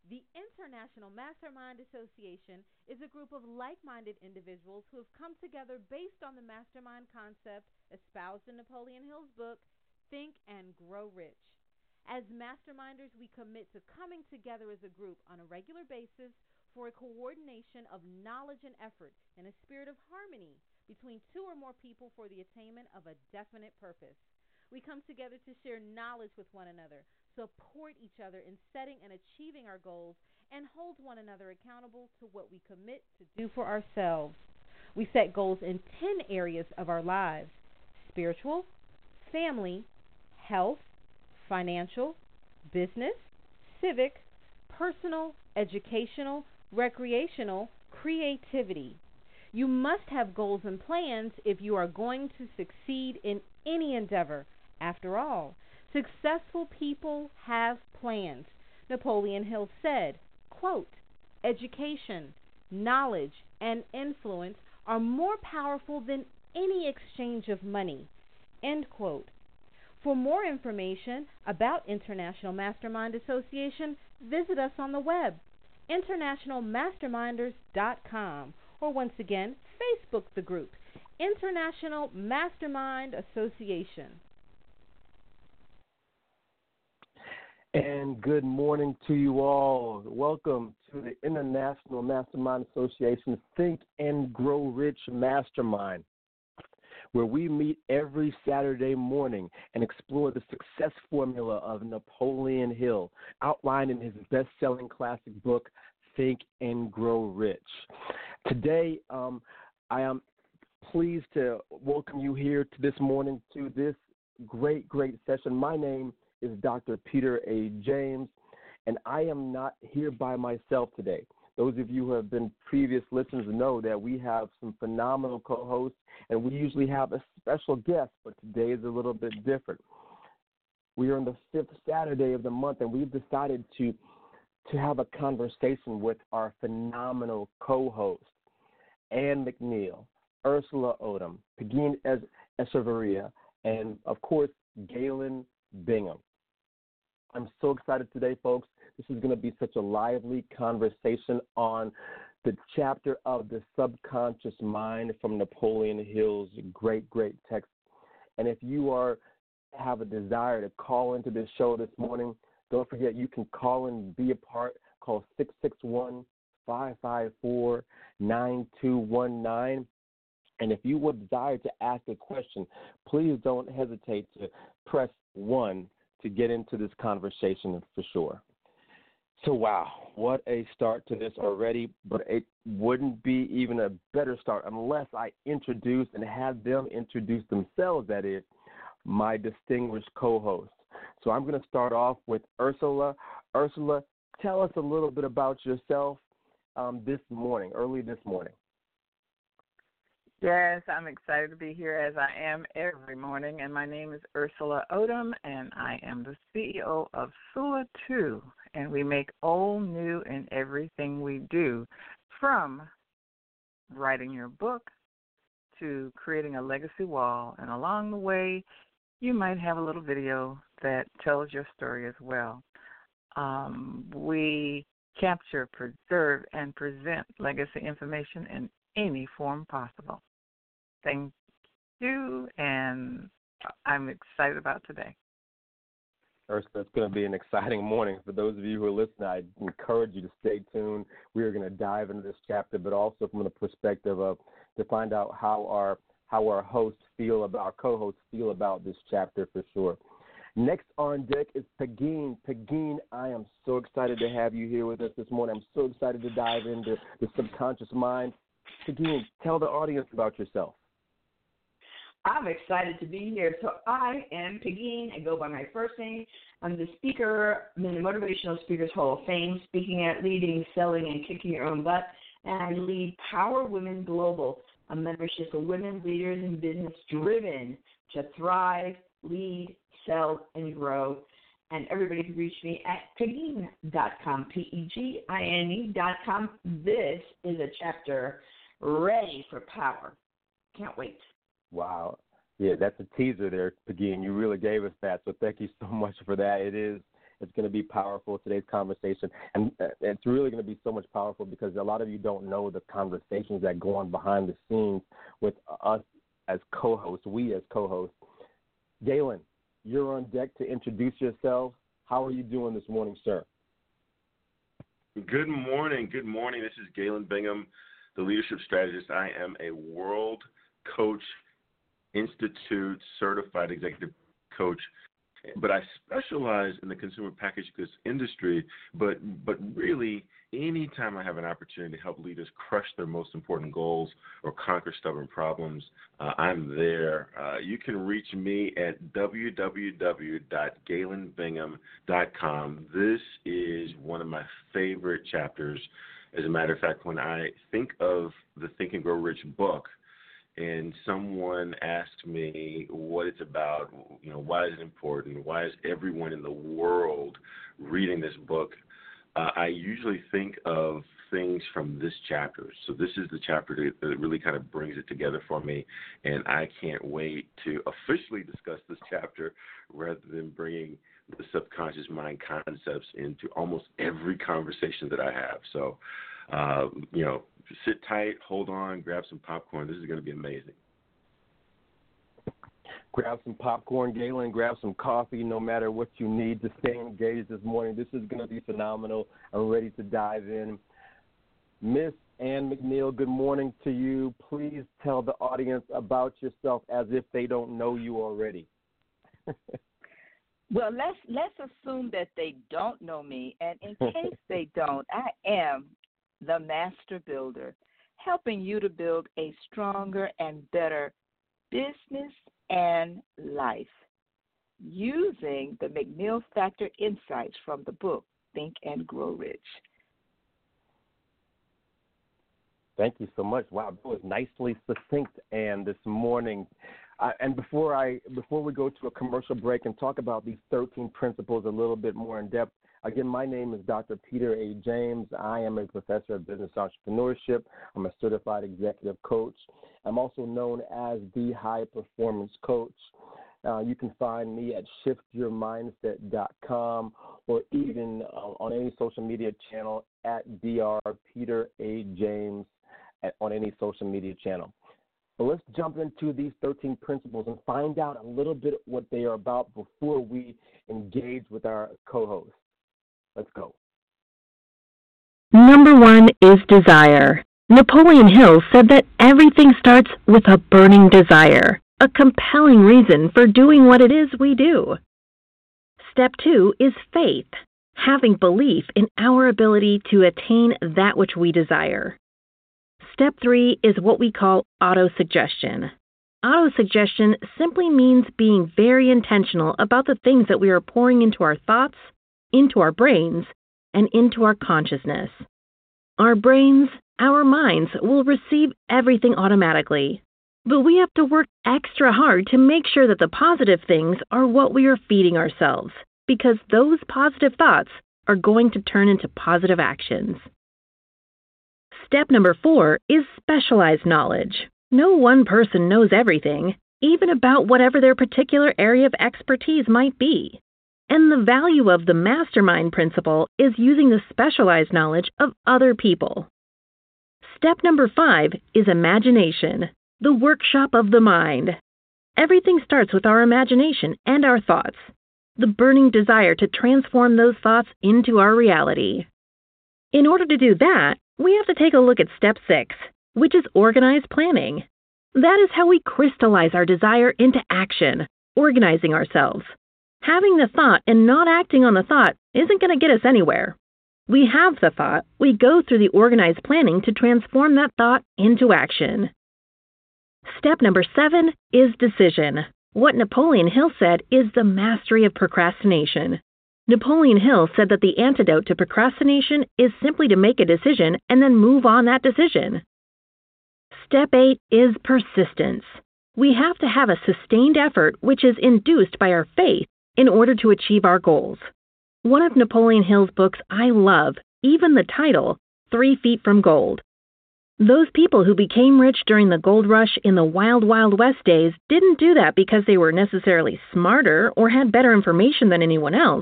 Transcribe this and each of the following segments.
The International Mastermind Association is a group of like minded individuals who have come together based on the mastermind concept espoused in Napoleon Hill's book, Think and Grow Rich. As masterminders, we commit to coming together as a group on a regular basis for a coordination of knowledge and effort in a spirit of harmony between two or more people for the attainment of a definite purpose. We come together to share knowledge with one another, support each other in setting and achieving our goals, and hold one another accountable to what we commit to do for ourselves. We set goals in 10 areas of our lives: spiritual, family, health, financial, business, civic, personal, educational, recreational, creativity. You must have goals and plans if you are going to succeed in any endeavor. After all, successful people have plans. Napoleon Hill said, quote, education, knowledge, and influence are more powerful than any exchange of money. End quote. For more information about International Mastermind Association, visit us on the web, internationalmasterminders.com, or once again, Facebook the group, International Mastermind Association. And good morning to you all. Welcome to the International Mastermind Association Think and Grow Rich Mastermind, where we meet every Saturday morning and explore the success formula of Napoleon Hill, outlined in his best-selling classic book, Think and Grow Rich. Today, I am pleased to welcome you here to this morning to this great session. My name is Dr. Peter A. James, and I am not here by myself today. Those of you who have been previous listeners know that we have some phenomenal co-hosts, and we usually have a special guest, but today is a little bit different. We are on the 5th Saturday of the month, and we've decided to have a conversation with our phenomenal co-hosts, Ann McNeil, Ursula Odom, Pegeen Echeverria, and, of course, Galen Bingham. I'm so excited today, folks. This is going to be such a lively conversation on the chapter of the subconscious mind from Napoleon Hill's great text. And if you have a desire to call into this show this morning, don't forget you can call and be a part. Call 661-554-9219. And if you would desire to ask a question, please don't hesitate to press 1 to get into this conversation for sure. So, wow, what a start to this already, but it wouldn't be even a better start unless I introduce and have them introduce themselves, that is, my distinguished co-host. So I'm going to start off with Ursula. Ursula, tell us a little bit about yourself early this morning. Yes, I'm excited to be here as I am every morning, and my name is Ursula Odom, and I am the CEO of Sula 2, and we make old new in everything we do, from writing your book to creating a legacy wall, and along the way, you might have a little video that tells your story as well. We capture, preserve, and present legacy information in any form possible. Thank you, and I'm excited about today. Ursula, it's going to be an exciting morning. For those of you who are listening, I encourage you to stay tuned. We are going to dive into this chapter, but also from the perspective of to find out how our co-hosts feel about this chapter for sure. Next on deck is Pegeen. Pegeen, I am so excited to have you here with us this morning. I'm so excited to dive into the subconscious mind. Pegeen, tell the audience about yourself. I'm excited to be here. So I am Pegeen. I go by my first name. I'm the speaker in the Motivational Speakers Hall of Fame, speaking at, leading, selling, and kicking your own butt. And I lead Power Women Global, a membership of women leaders in business driven to thrive, lead, sell, and grow. And everybody can reach me at Pegeen.com, Pegine.com. This is a chapter ready for power. Can't wait. Wow. Yeah, that's a teaser there, Pegeen. You really gave us that, so thank you so much for that. It It's going to be powerful, today's conversation. And it's really going to be so much powerful because a lot of you don't know the conversations that go on behind the scenes with us as co-hosts, we as co-hosts. Galen, you're on deck to introduce yourself. How are you doing this morning, sir? Good morning. Good morning. This is Galen Bingham, the leadership strategist. I am a World Coach Institute certified executive coach, but I specialize in the consumer packaged goods industry. But really, anytime I have an opportunity to help leaders crush their most important goals or conquer stubborn problems, I'm there. You can reach me at www.galenbingham.com. This is one of my favorite chapters. As a matter of fact, when I think of the Think and Grow Rich book, and someone asked me what it's about, why is it important, why is everyone in the world reading this book, I usually think of things from this chapter. So this is the chapter that really kind of brings it together for me, and I can't wait to officially discuss this chapter rather than bringing the subconscious mind concepts into almost every conversation that I have. So, sit tight, hold on, grab some popcorn. This is going to be amazing. Grab some popcorn, Galen, grab some coffee, no matter what you need to stay engaged this morning. This is going to be phenomenal. I'm ready to dive in. Miss Ann McNeil, good morning to you. Please tell the audience about yourself as if they don't know you already. Well, let's assume that they don't know me, and in case they don't, I am the Master Builder, helping you to build a stronger and better business and life using the McNeil Factor insights from the book, Think and Grow Rich. Thank you so much. Wow, that was nicely succinct, Ann, this morning. And before we go to a commercial break and talk about these 13 principles a little bit more in depth, again, my name is Dr. Peter A. James. I am a professor of business entrepreneurship. I'm a certified executive coach. I'm also known as the High Performance Coach. You can find me at shiftyourmindset.com or even on any social media channel at Dr. Peter A. James on any social media channel. So let's jump into these 13 principles and find out a little bit what they are about before we engage with our co-host. Let's go. Number 1 is desire. Napoleon Hill said that everything starts with a burning desire, a compelling reason for doing what it is we do. Step 2 is faith, having belief in our ability to attain that which we desire. Step 3 is what we call autosuggestion. Autosuggestion simply means being very intentional about the things that we are pouring into our thoughts, into our brains, and into our consciousness. Our brains, our minds will receive everything automatically, but we have to work extra hard to make sure that the positive things are what we are feeding ourselves, because those positive thoughts are going to turn into positive actions. Step number 4 is specialized knowledge. No one person knows everything, even about whatever their particular area of expertise might be. And the value of the mastermind principle is using the specialized knowledge of other people. Step number 5 is imagination, the workshop of the mind. Everything starts with our imagination and our thoughts, the burning desire to transform those thoughts into our reality. In order to do that, we have to take a look at step 6, which is organized planning. That is how we crystallize our desire into action, organizing ourselves. Having the thought and not acting on the thought isn't going to get us anywhere. We have the thought, we go through the organized planning to transform that thought into action. Step number 7 is decision. What Napoleon Hill said is the mastery of procrastination. Napoleon Hill said that the antidote to procrastination is simply to make a decision and then move on that decision. Step 8 is persistence. We have to have a sustained effort which is induced by our faith in order to achieve our goals. One of Napoleon Hill's books I love, even the title, 3 Feet from Gold. Those people who became rich during the gold rush in the wild, wild west days didn't do that because they were necessarily smarter or had better information than anyone else.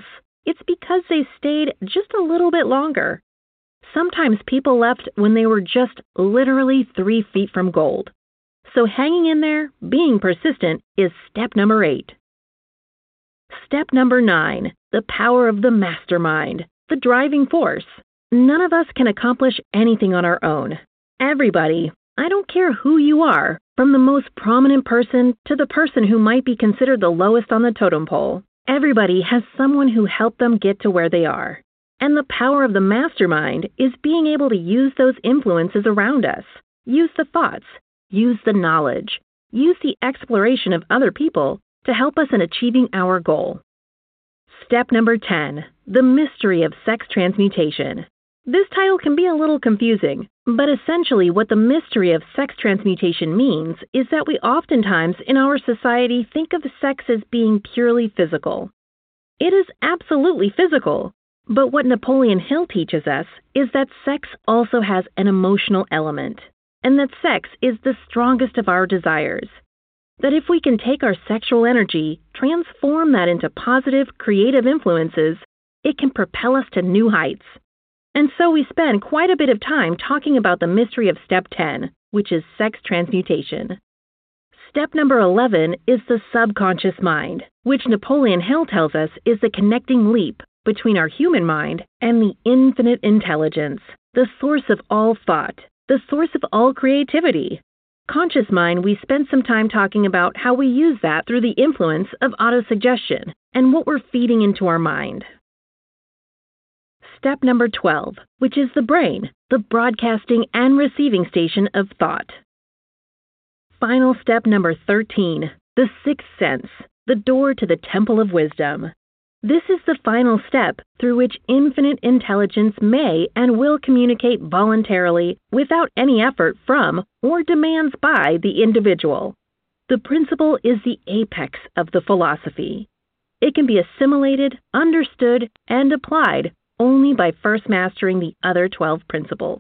it's because they stayed just a little bit longer. Sometimes people left when they were just literally 3 feet from gold. So hanging in there, being persistent, is step number 8. Step number 9, the power of the mastermind, the driving force. None of us can accomplish anything on our own. Everybody, I don't care who you are, from the most prominent person to the person who might be considered the lowest on the totem pole, everybody has someone who helped them get to where they are. And the power of the mastermind is being able to use those influences around us, use the thoughts, use the knowledge, use the exploration of other people to help us in achieving our goal. Step number 10, the mystery of sex transmutation. This title can be a little confusing, but essentially what the mystery of sex transmutation means is that we oftentimes in our society think of sex as being purely physical. It is absolutely physical, but what Napoleon Hill teaches us is that sex also has an emotional element, and that sex is the strongest of our desires. That if we can take our sexual energy, transform that into positive, creative influences, it can propel us to new heights. And so we spend quite a bit of time talking about the mystery of Step 10, which is sex transmutation. Step number 11 is the subconscious mind, which Napoleon Hill tells us is the connecting leap between our human mind and the infinite intelligence, the source of all thought, the source of all creativity. Conscious mind, we spent some time talking about how we use that through the influence of autosuggestion and what we're feeding into our mind. Step number 12, which is the brain, the broadcasting and receiving station of thought. Final step number 13, the sixth sense, the door to the temple of wisdom. This is the final step through which infinite intelligence may and will communicate voluntarily without any effort from or demands by the individual. The principle is the apex of the philosophy. It can be assimilated, understood, and applied only by first mastering the other 12 principles.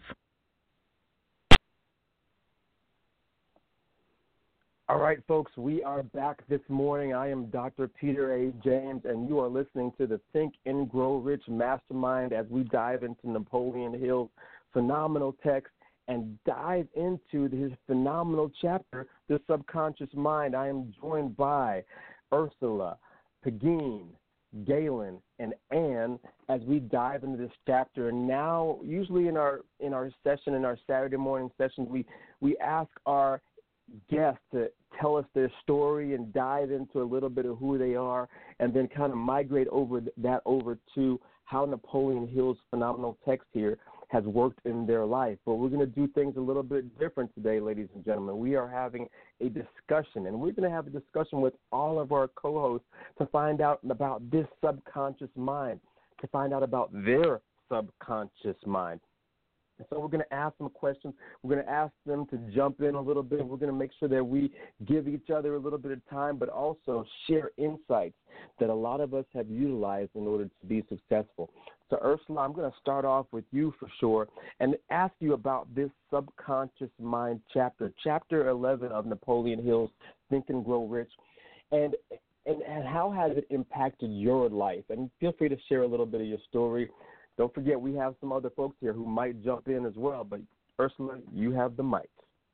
All right, folks, we are back this morning. I am Dr. Peter A. James, and you are listening to the Think and Grow Rich Mastermind as we dive into Napoleon Hill's phenomenal text and dive into his phenomenal chapter, The Subconscious Mind. I am joined by Ursula, Pegeen, Galen, and Ann as we dive into this chapter. And now, usually in our session, in our Saturday morning sessions, we ask our guests to tell us their story and dive into a little bit of who they are, and then kind of migrate over to how Napoleon Hill's phenomenal text here has worked in their life. But we're going to do things a little bit different today, ladies and gentlemen. We are having a discussion, and we're going to have a discussion with all of our co-hosts to find out about this subconscious mind, to find out about their subconscious mind. And so we're going to ask them questions. We're going to ask them to jump in a little bit. We're going to make sure that we give each other a little bit of time, but also share insights that a lot of us have utilized in order to be successful. So, Ursula, I'm going to start off with you for sure and ask you about this subconscious mind chapter, Chapter 11 of Napoleon Hill's Think and Grow Rich. And how has it impacted your life? And feel free to share a little bit of your story. Don't forget, we have some other folks here who might jump in as well, but Ursula, you have the mic.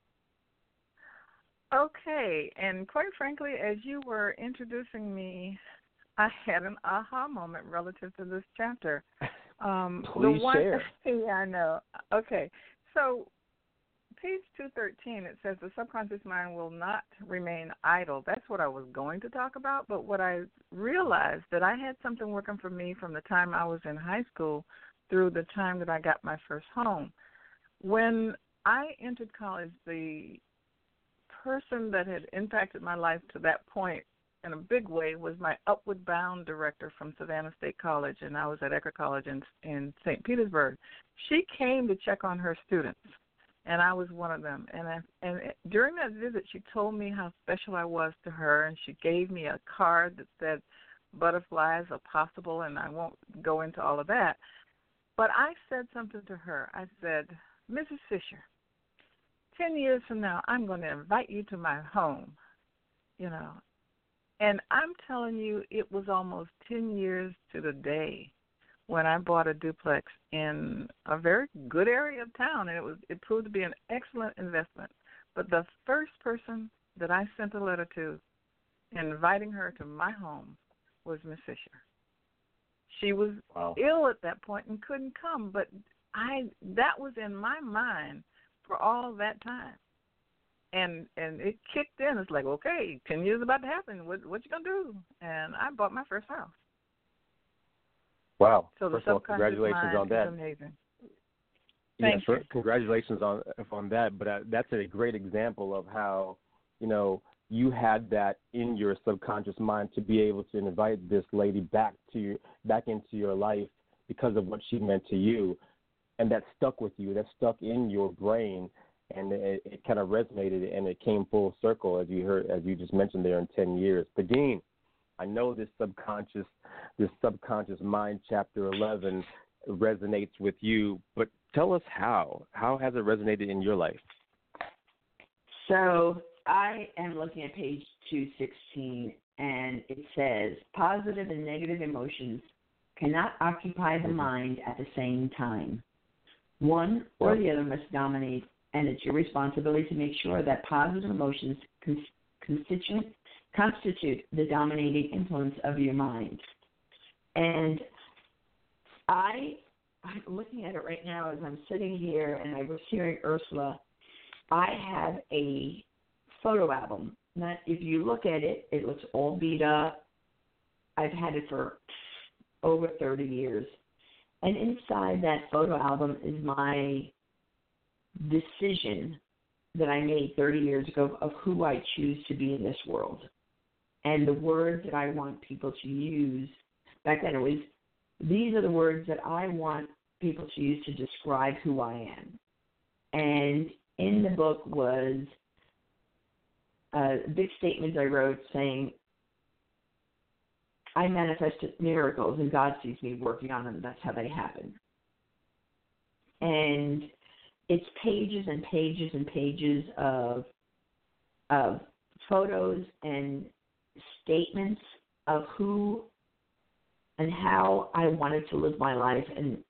Okay, and quite frankly, as you were introducing me, I had an aha moment relative to this chapter. Please share. Yeah, I know. Okay, so page 213, it says the subconscious mind will not remain idle. That's what I was going to talk about, but what I realized that I had something working for me from the time I was in high school through the time that I got my first home. When I entered college, the person that had impacted my life to that point in a big way was my Upward Bound director from Savannah State College, and I was at Eckerd College in St. Petersburg. She came to check on her students, and I was one of them. And during that visit, she told me how special I was to her, and she gave me a card that said butterflies are possible, and I won't go into all of that. But I said something to her. I said, Mrs. Fisher, 10 years from now, I'm going to invite you to my home, you know. And I'm telling you, it was almost 10 years to the day when I bought a duplex in a very good area of town, and it proved to be an excellent investment. But the first person that I sent a letter to inviting her to my home was Miss Fisher. She was ill at that point and couldn't come, but that was in my mind for all that time. And it kicked in. It's like, okay, 10 years about to happen. What you going to do? And I bought my first house. Wow. So first of all, congratulations on that. Amazing. Thank you. Congratulations on that. But that's a great example of how, you had that in your subconscious mind to be able to invite this lady back into your life because of what she meant to you, and that stuck with you. That stuck in your brain, and it kind of resonated, and it came full circle as you just mentioned there in 10 years. Pegeen, I know this subconscious mind, chapter 11, resonates with you, but tell us how. How has it resonated in your life? So I am looking at page 216, and it says, positive and negative emotions cannot occupy the mind at the same time. One or the other must dominate, and it's your responsibility to make sure that positive emotions constitute the dominating influence of your mind. And I'm looking at it right now as I'm sitting here and I was hearing Ursula. I have a photo album. Now, if you look at it, it looks all beat up. I've had it for over 30 years. And inside that photo album is my decision that I made 30 years ago of who I choose to be in this world. And the words that I want people to use, back then it was, these are the words that I want people to use to describe who I am. And in the book was a big statement I wrote saying, I manifest miracles and God sees me working on them. That's how they happen. And it's pages and pages and pages of photos and statements of who and how I wanted to live my life.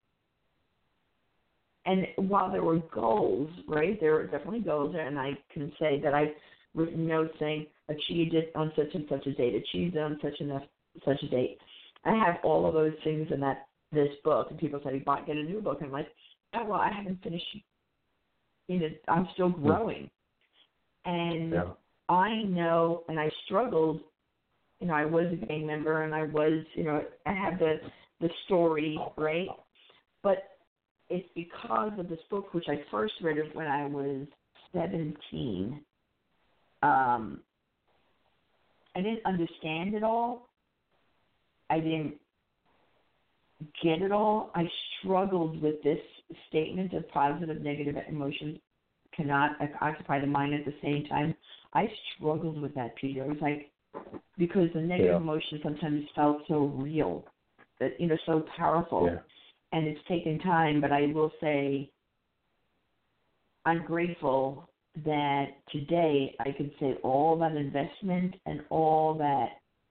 And while there were goals, right, there were definitely goals, and I can say that I've written notes saying achieved it on such and such a date, achieved it on such and such a date. I have all of those things in this book, and people say, get a new book. And I'm like, oh, well, I haven't finished. I'm still growing. And I know, and I struggled. I was a gang member, and I was, I have the story, right? But it's because of this book, which I first read it when I was 17. I didn't understand it all. I didn't get it all. I struggled with this statement of positive, negative emotions cannot occupy the mind at the same time. I struggled with that, Peter. It was like, because the negative emotions sometimes felt so real, that so powerful. Yeah. And it's taken time, but I will say I'm grateful that today I can say all that investment and all that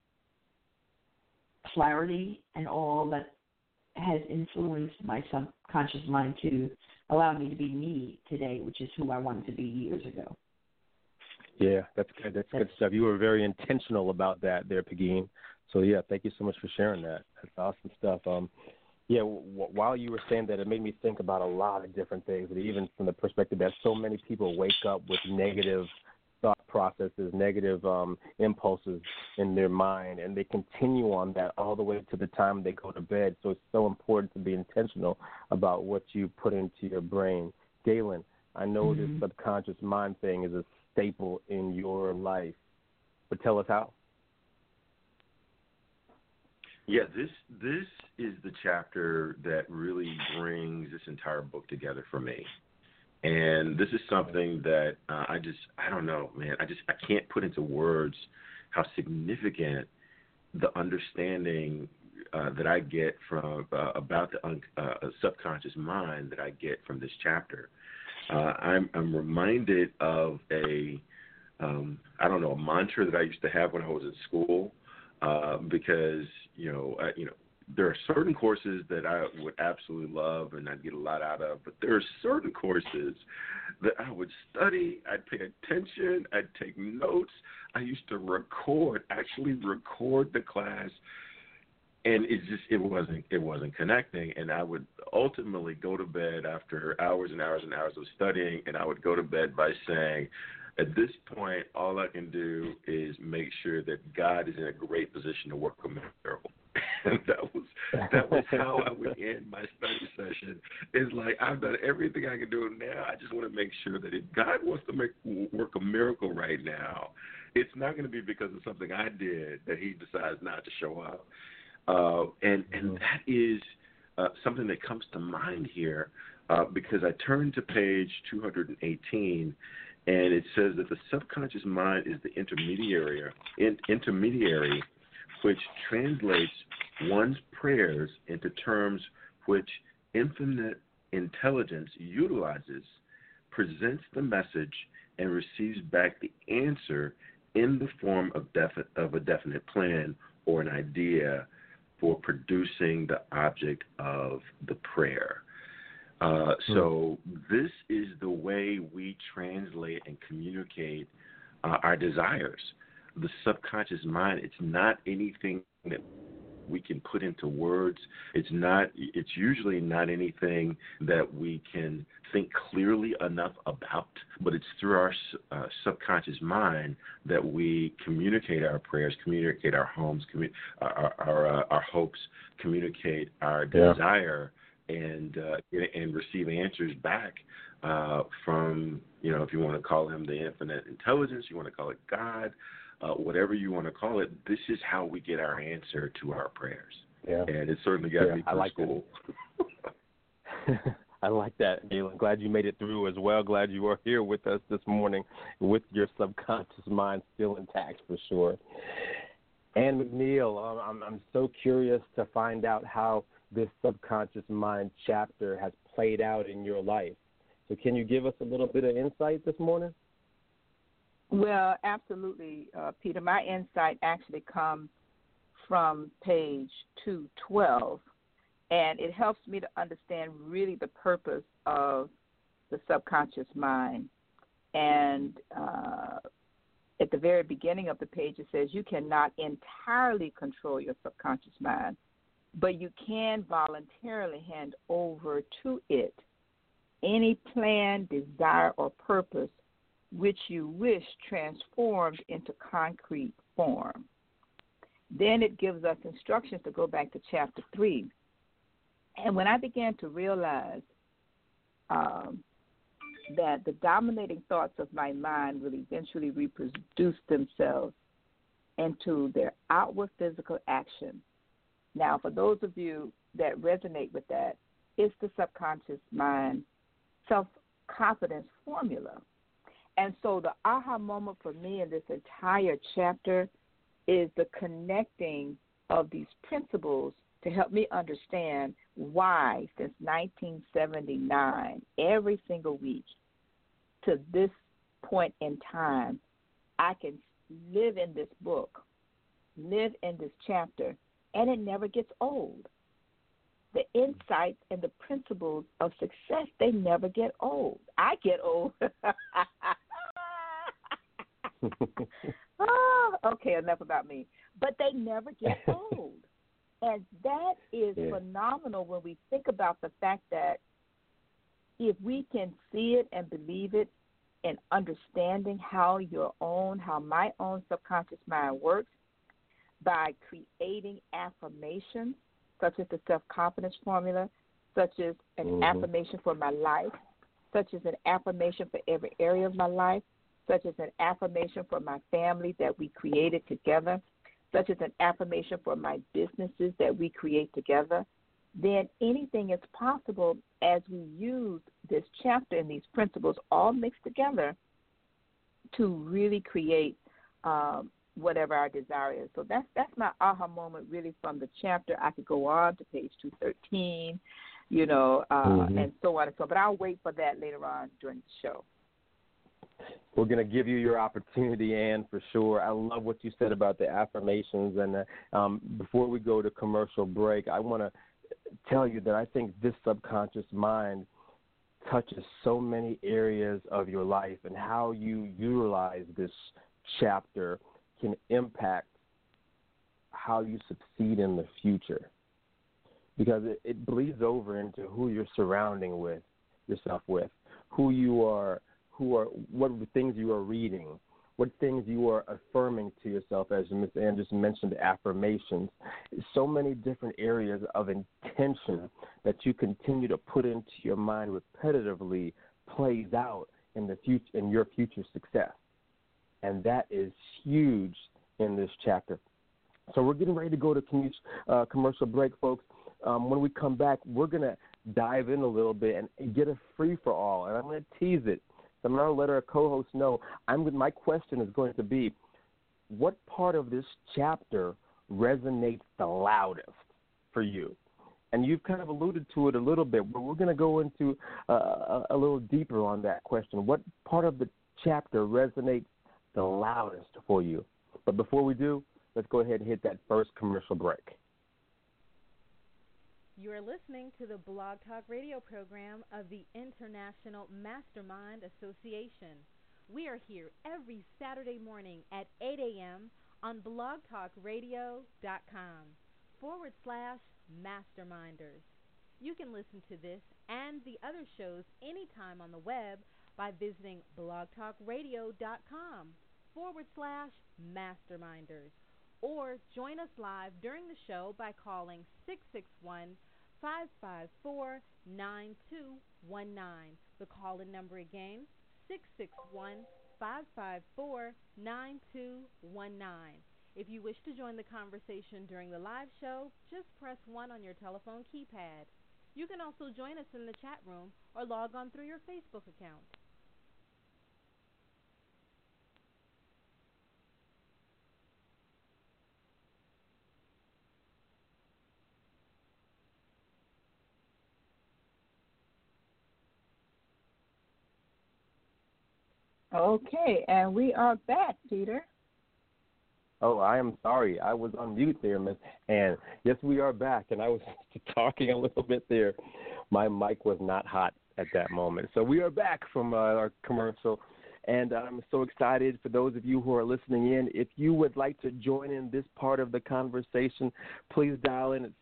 clarity and all that has influenced my subconscious mind to allow me to be me today, which is who I wanted to be years ago. Yeah, that's good. That's good stuff. You were very intentional about that there, Pegeen. So, thank you so much for sharing that. That's awesome stuff. While you were saying that, it made me think about a lot of different things, and even from the perspective that so many people wake up with negative thought processes, negative impulses in their mind, and they continue on that all the way to the time they go to bed. So it's so important to be intentional about what you put into your brain. Galen, I know this subconscious mind thing is a staple in your life, but tell us how. Yeah, this is the chapter that really brings this entire book together for me. And this is something that I don't know, man. I can't put into words how significant the understanding that I get from about the subconscious mind that I get from this chapter. I'm reminded of a mantra that I used to have when I was in school. because there are certain courses that I would absolutely love and I'd get a lot out of, but there are certain courses that I would study, I'd pay attention, I'd take notes. I used to actually record the class, and it wasn't connecting. And I would ultimately go to bed after hours and hours and hours of studying, and I would go to bed by saying, at this point, all I can do is make sure that God is in a great position to work a miracle. And that was how I would end my study session. It's like, I've done everything I can do now. I just want to make sure that if God wants to work a miracle right now, it's not going to be because of something I did that he decides not to show up. And that is something that comes to mind here because I turned to page 218, and it says that the subconscious mind is the intermediary which translates one's prayers into terms which infinite intelligence utilizes, presents the message, and receives back the answer in the form of a definite plan or an idea for producing the object of the prayer. So this is the way we translate and communicate our desires. The subconscious mind, it's not anything that we can put into words. It's usually not anything that we can think clearly enough about, but it's through our subconscious mind that we communicate our prayers, communicate our homes, our hopes, communicate our desire, and receive answers back from, if you want to call him the infinite intelligence, you want to call it God, whatever you want to call it, this is how we get our answer to our prayers. Yeah. And it certainly got me through school. I like that, Galen. Glad you made it through as well. Glad you are here with us this morning with your subconscious mind still intact for sure. Ann McNeil, I'm so curious to find out how this subconscious mind chapter has played out in your life. So can you give us a little bit of insight this morning? Well, absolutely, Peter. My insight actually comes from page 212, and it helps me to understand really the purpose of the subconscious mind. And at the very beginning of the page, it says you cannot entirely control your subconscious mind, but you can voluntarily hand over to it any plan, desire, or purpose which you wish transformed into concrete form. Then it gives us instructions to go back to chapter 3. And when I began to realize that the dominating thoughts of my mind will eventually reproduce themselves into their outward physical action. Now, for those of you that resonate with that, it's the subconscious mind self-confidence formula. And so the aha moment for me in this entire chapter is the connecting of these principles to help me understand why, since 1979, every single week to this point in time, I can live in this book, live in this chapter, and it never gets old. The insights and the principles of success, they never get old. I get old. Okay, enough about me. But they never get old. And that is phenomenal when we think about the fact that if we can see it and believe it and understanding how my own subconscious mind works by creating affirmations, such as the self-confidence formula, such as an affirmation for my life, such as an affirmation for every area of my life, such as an affirmation for my family that we created together, such as an affirmation for my businesses that we create together, then anything is possible as we use this chapter and these principles all mixed together to really create whatever our desire is. So that's my aha moment really from the chapter. I could go on to page 213, and so on and so on. But I'll wait for that later on during the show. We're going to give you your opportunity, Ann, for sure. I love what you said about the affirmations. And before we go to commercial break, I want to tell you that I think this subconscious mind touches so many areas of your life, and how you utilize this chapter can impact how you succeed in the future, because it bleeds over into who you're surrounding yourself with, who you are, what things you are reading, what things you are affirming to yourself, as Ms. Ann just mentioned, affirmations. So many different areas of intention that you continue to put into your mind repetitively plays out in the future, in your future success. And that is huge in this chapter. So we're getting ready to go to commercial break, folks. When we come back, we're going to dive in a little bit and get a free-for-all, and I'm going to tease it. So I'm going to let our co-host know. My question is going to be, what part of this chapter resonates the loudest for you? And you've kind of alluded to it a little bit, but we're going to go into a little deeper on that question. What part of the chapter resonates the loudest for you? But before we do, let's go ahead and hit that first commercial break. You are listening to the Blog Talk Radio program of the International Mastermind Association. We are here every Saturday morning at 8 a.m. on blogtalkradio.com/masterminders. You can listen to this and the other shows anytime on the web by visiting blogtalkradio.com/masterminders. Or join us live during the show by calling 661-554-9219. The call-in number again, 661-554-9219. If you wish to join the conversation during the live show, just press 1 on your telephone keypad. You can also join us in the chat room or log on through your Facebook account. Okay, and we are back, Peter. Oh, I am sorry. I was on mute there, Miss Ann. Yes, we are back, and I was talking a little bit there. My mic was not hot at that moment. So we are back from our commercial, and I'm so excited for those of you who are listening in. If you would like to join in this part of the conversation, please dial in at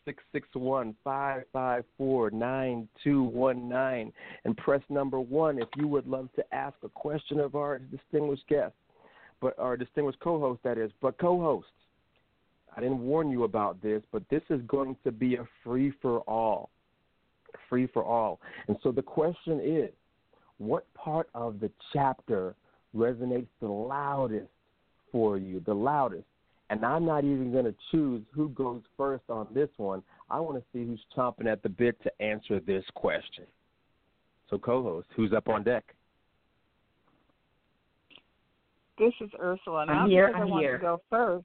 661-554-9219 and press number 1 if you would love to ask a question of our distinguished guest. But our distinguished co-host, that is. But co-hosts, I didn't warn you about this, but this is going to be a free-for-all. Free-for-all. And so the question is, what part of the chapter resonates the loudest for you, the loudest? And I'm not even going to choose who goes first on this one. I want to see who's chomping at the bit to answer this question. So co-host, who's up on deck? This is Ursula. Now, I'm here. I want to go first.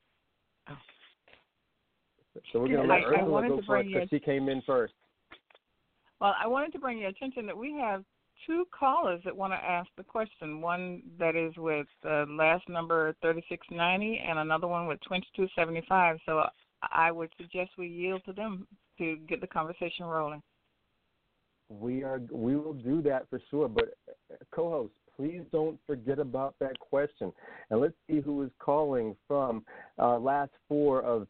So we're going to let Ursula go first because she came in first. Well, I wanted to bring your attention that we have 2 callers that want to ask the question. One that is with last number 3690 and another one with 2275. So I would suggest we yield to them to get the conversation rolling. We will do that for sure. But co-host, please don't forget about that question. And let's see who is calling from last 4 of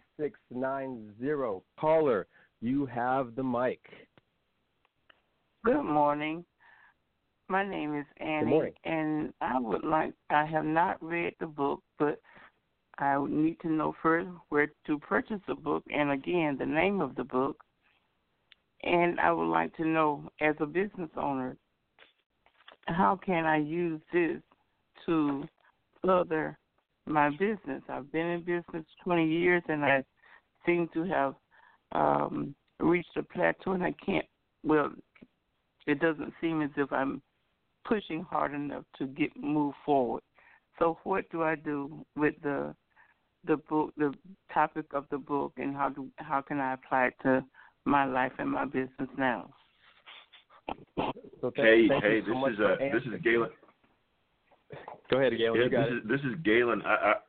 3690. Caller, you have the mic. Good morning. My name is Annie. Good morning. And I have not read the book, but I would need to know first where to purchase the book and, again, the name of the book. And I would like to know, as a business owner, how can I use this to further my business? I've been in business 20 years, and I seem to have reached a plateau, and it doesn't seem as if I'm pushing hard enough to move forward. So what do I do with the book, the topic of the book, and how can I apply it to my life and my business now? So hey, this is Galen. Go ahead, Galen. You got this is Galen.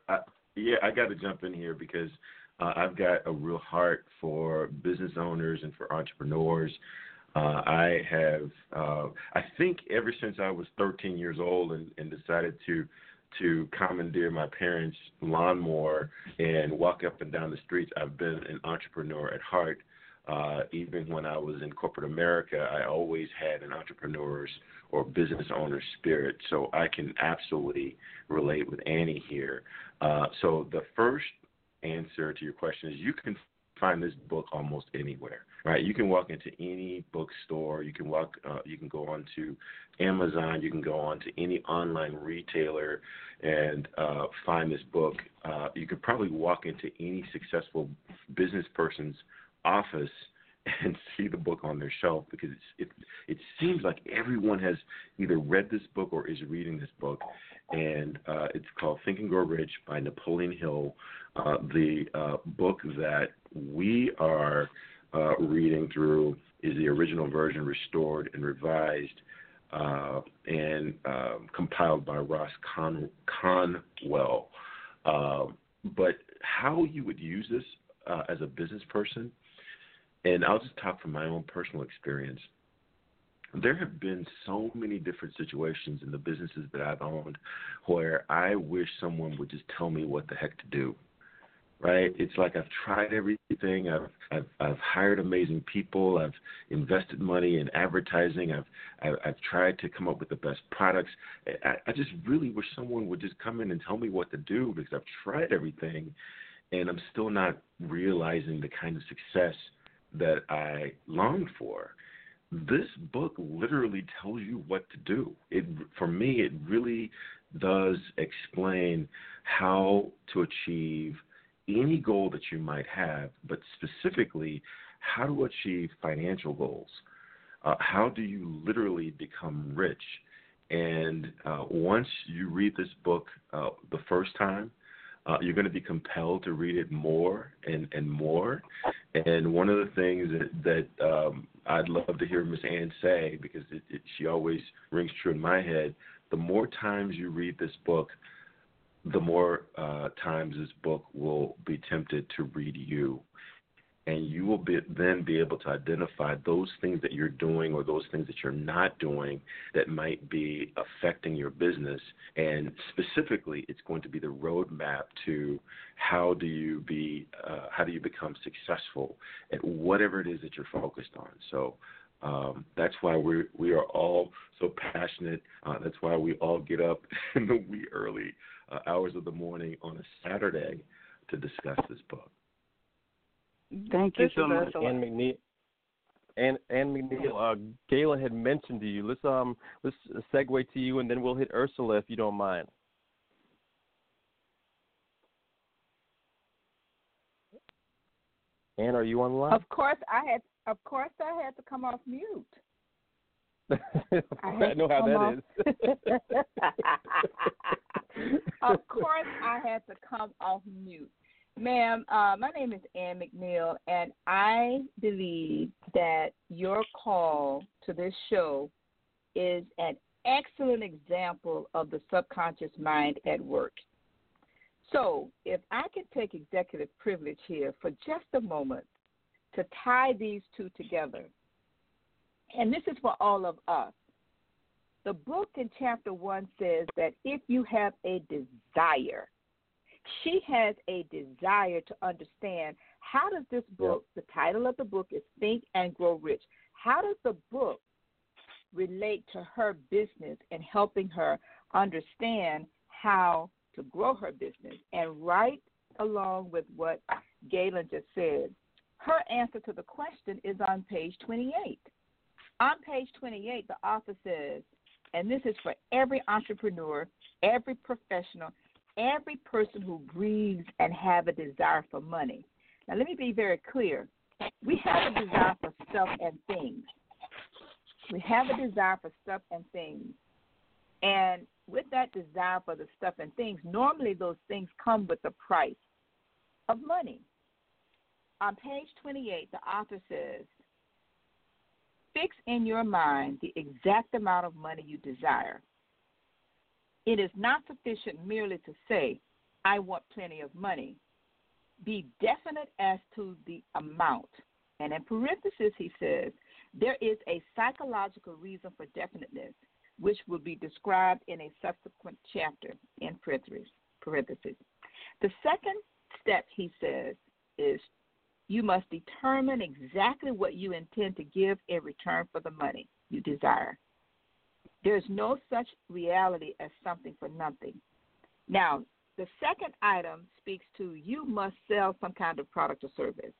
I got to jump in here because I've got a real heart for business owners and for entrepreneurs. I think ever since I was 13 years old and decided to commandeer my parents' lawnmower and walk up and down the streets, I've been an entrepreneur at heart. Even when I was in corporate America, I always had an entrepreneur's or business owner's spirit. So I can absolutely relate with Annie here. So the first answer to your question is you can find this book almost anywhere, right? You can walk into any bookstore. You can go on to Amazon. You can go on to any online retailer and find this book. You could probably walk into any successful business person's office and see the book on their shelf because it seems like everyone has either read this book or is reading this book, and it's called Think and Grow Rich by Napoleon Hill. The book that we are reading through is the original version, restored and revised, and compiled by Ross Conwell. But how you would use this as a business person, and I'll just talk from my own personal experience. There have been so many different situations in the businesses that I've owned where I wish someone would just tell me what the heck to do. Right? It's like I've tried everything. I've hired amazing people. I've invested money in advertising. I've tried to come up with the best products. I just really wish someone would just come in and tell me what to do because I've tried everything, and I'm still not realizing the kind of success that I longed for. This book literally tells you what to do. For me, it really does explain how to achieve any goal that you might have, but specifically how to achieve financial goals. How do you literally become rich? And once you read this book the first time, you're going to be compelled to read it more and more. And one of the things that I'd love to hear Miss Ann say, because she always rings true in my head, the more times you read this book, the more times this book will be tempted to read you. And you will then be able to identify those things that you're doing or those things that you're not doing that might be affecting your business. And specifically, it's going to be the roadmap to how do you become successful at whatever it is that you're focused on. So that's why we are all so passionate. That's why we all get up in the wee early hours of the morning on a Saturday to discuss this book. Thank you so much. Ann McNeil, Galen had mentioned to you. Let's segue to you, and then we'll hit Ursula if you don't mind. Ann, are you on the line? Of course, I had to come off mute. I know how that is. Of course, I had to come off mute. Ma'am, my name is Ann McNeil, and I believe that your call to this show is an excellent example of the subconscious mind at work. So if I could take executive privilege here for just a moment to tie these two together, and this is for all of us. The book in chapter 1 says that if you have a desire, she has a desire to understand how does this book, the title of the book is Think and Grow Rich, how does the book relate to her business and helping her understand how to grow her business? And right along with what Galen just said, her answer to the question is on page 28. On page 28, the author says, and this is for every entrepreneur, every professional, every person who breathes and have a desire for money. Now, let me be very clear. We have a desire for stuff and things. We have a desire for stuff and things. And with that desire for the stuff and things, normally those things come with the price of money. On page 28, the author says, fix in your mind the exact amount of money you desire. It is not sufficient merely to say, I want plenty of money. Be definite as to the amount. And in parentheses, he says, there is a psychological reason for definiteness, which will be described in a subsequent chapter in parentheses. The second step, he says, is you must determine exactly what you intend to give in return for the money you desire. There's no such reality as something for nothing. Now, the second item speaks to you must sell some kind of product or service.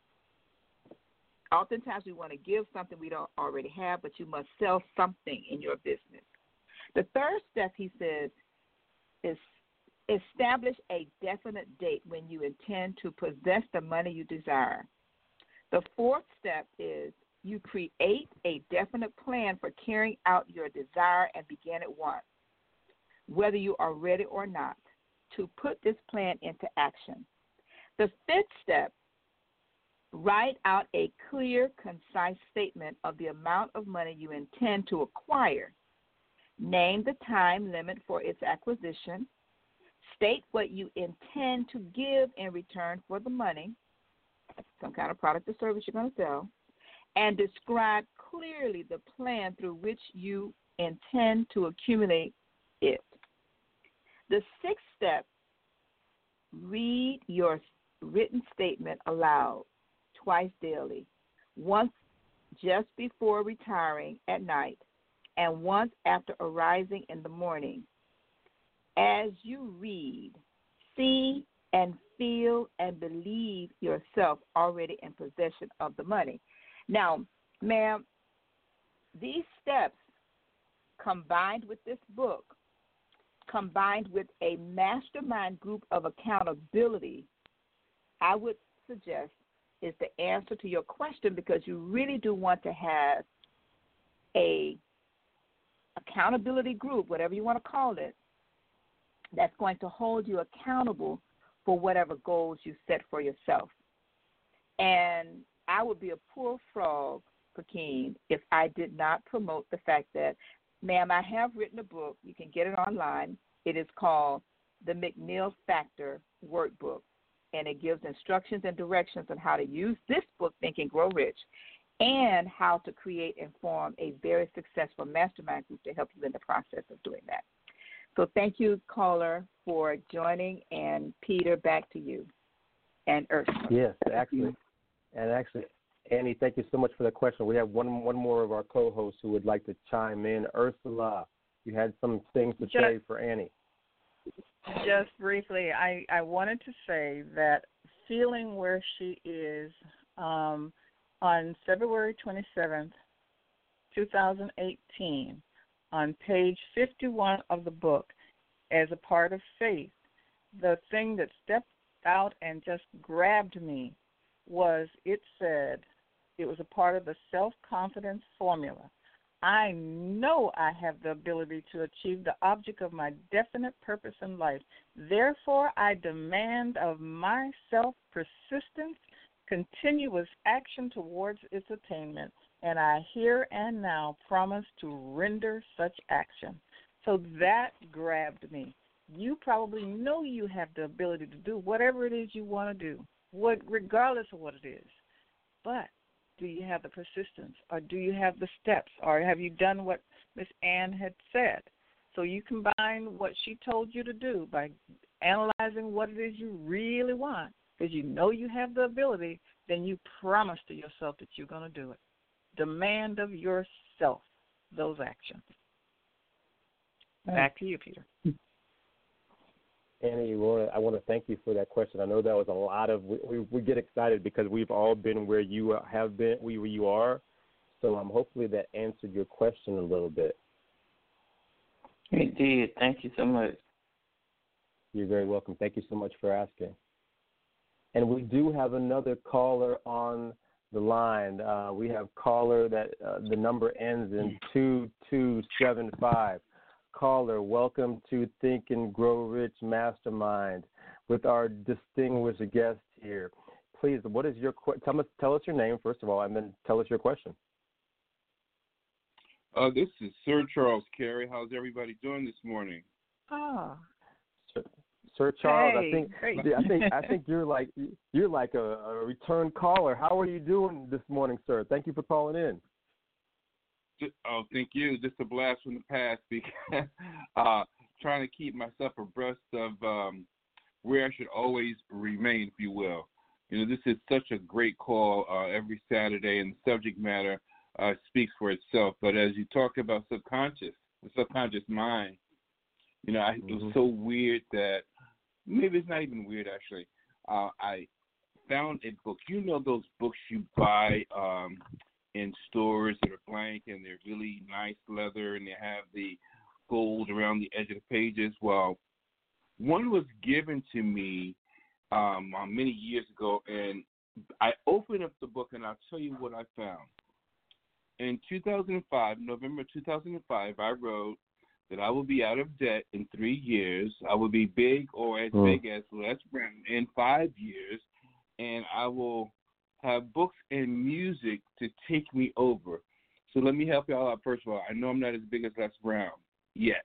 Oftentimes we want to give something we don't already have, but you must sell something in your business. The third step, he says, is establish a definite date when you intend to possess the money you desire. The fourth step is you create a definite plan for carrying out your desire and begin at once, whether you are ready or not, to put this plan into action. The fifth step, write out a clear, concise statement of the amount of money you intend to acquire. Name the time limit for its acquisition. State what you intend to give in return for the money, some kind of product or service you're going to sell, and describe clearly the plan through which you intend to accumulate it. The sixth step, read your written statement aloud twice daily, once just before retiring at night and once after arising in the morning. As you read, see and feel and believe yourself already in possession of the money. Now, ma'am, these steps combined with this book, combined with a mastermind group of accountability, I would suggest is the answer to your question, because you really do want to have a accountability group, whatever you want to call it, that's going to hold you accountable for whatever goals you set for yourself. And I would be a poor frog, Pekin, if I did not promote the fact that, ma'am, I have written a book. You can get it online. It is called The McNeil Factor Workbook, and it gives instructions and directions on how to use this book, Think and Grow Rich, and how to create and form a very successful mastermind group to help you in the process of doing that. So thank you, caller, for joining, and Peter, back to you, and Ursula. Yes, actually, Annie, thank you so much for the question. We have one more of our co-hosts who would like to chime in. Ursula, you had some things to say for Annie. Just briefly, I wanted to say that feeling where she is on February 27th, 2018, on page 51 of the book, as a part of faith, the thing that stepped out and just grabbed me was it said, it was a part of the self-confidence formula. I know I have the ability to achieve the object of my definite purpose in life. Therefore, I demand of myself persistence, continuous action towards its attainment, and I here and now promise to render such action. So that grabbed me. You probably know you have the ability to do whatever it is you want to do, regardless of what it is. But do you have the persistence, or do you have the steps, or have you done what Miss Ann had said? So you combine what she told you to do by analyzing what it is you really want, because you know you have the ability, then you promise to yourself that you're going to do it. Demand of yourself those actions. Back to you, Peter. Annie, I want to thank you for that question. I know that was a lot of, we get excited because we've all been where you have been, where you are. So hopefully that answered your question a little bit. It did. Thank you so much. You're very welcome. Thank you so much for asking. And we do have another caller on the line. We have caller that the number ends in 2275. Caller, welcome to Think and Grow Rich Mastermind with our distinguished guest here. Please, what is your tell us your name first of all, and then tell us your question. This is Sir Charles Carey. How's everybody doing this morning? Oh. Sir Charles, Hey, I think you're like a return caller. How are you doing this morning, sir? Thank you for calling in. Oh, thank you. Just a blast from the past because trying to keep myself abreast of where I should always remain, if you will. This is such a great call every Saturday, and the subject matter speaks for itself. But as you talk about the subconscious mind, it was so weird that maybe it's not even weird actually. I found a book. Those books you buy in stores that are blank and they're really nice leather and they have the gold around the edge of the pages. Well, one was given to me many years ago, and I opened up the book and I'll tell you what I found. In 2005, November 2005, I wrote that I will be out of debt in 3 years. I will be big or as big as Les Brown in 5 years, and I will have books and music to take me over. So let me help y'all out. First of all, I know I'm not as big as Les Brown yet.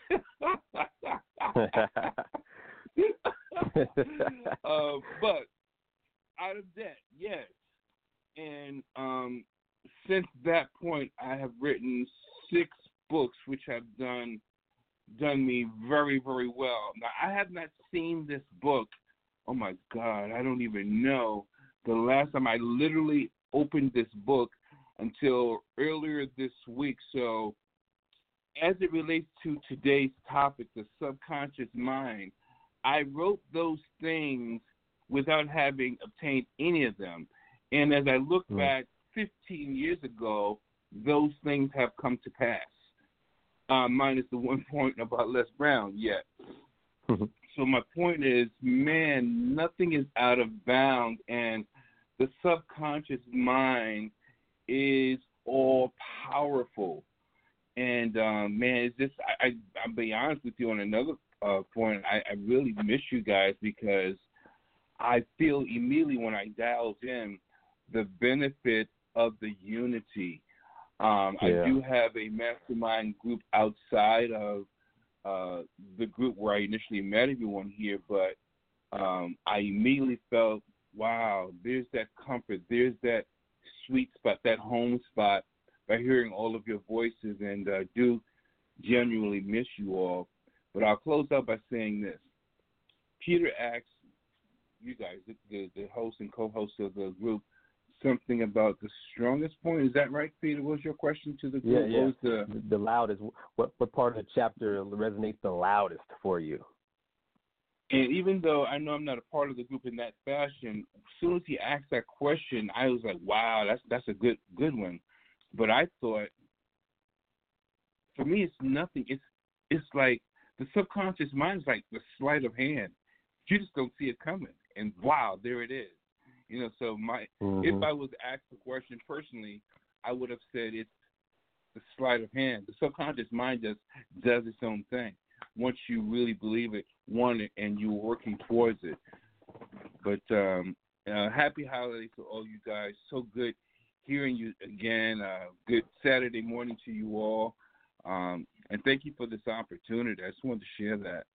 But out of debt, yes. And since that point, I have written 6 books which have done me very, very well. Now, I have not seen this book. Oh, my God, I don't even know the last time I literally opened this book until earlier this week. So as it relates to today's topic, the subconscious mind, I wrote those things without having obtained any of them. And as I look back 15 years ago, those things have come to pass. Minus the one point about Les Brown yet. So my point is, man, nothing is out of bounds, and the subconscious mind is all powerful. And man, it's just I'll be honest with you on another point. I really miss you guys because I feel immediately when I dialed in the benefit of the unity. I do have a mastermind group outside of the group where I initially met everyone here, but I immediately felt, wow, there's that comfort, there's that sweet spot, that home spot by hearing all of your voices, and do genuinely miss you all. But I'll close out by saying this. Peter asked you guys, the host and co-host of the group, something about the strongest point. Is that right, Peter? What was your question to the group? Yeah. What was the loudest. What part of the chapter resonates the loudest for you? And even though I know I'm not a part of the group in that fashion, as soon as he asked that question, I was like, wow, that's a good one. But I thought, for me, it's nothing. It's like the subconscious mind is like the sleight of hand. You just don't see it coming, and wow, there it is. So if I was asked the question personally, I would have said it's the sleight of hand. The subconscious mind just does its own thing. Once you really believe it, want it, and you're working towards it. But happy holidays to all you guys. So good hearing you again. Good Saturday morning to you all. And thank you for this opportunity. I just wanted to share that.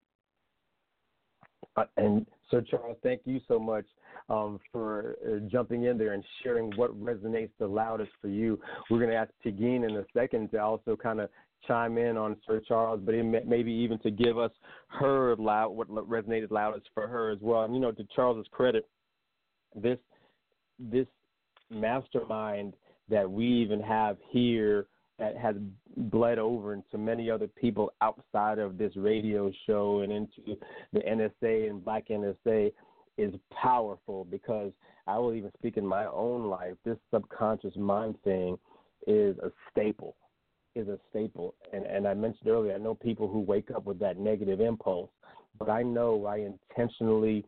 And Sir Charles, thank you so much for jumping in there and sharing what resonates the loudest for you. We're going to ask Pegeen in a second to also kind of chime in on Sir Charles, but maybe even to give us what resonated loudest for her as well. And, to Charles's credit, this mastermind that we even have here that has bled over into many other people outside of this radio show and into the NSA and Black NSA is powerful, because I will even speak in my own life, this subconscious mind thing is a staple. And I mentioned earlier, I know people who wake up with that negative impulse, but I know I intentionally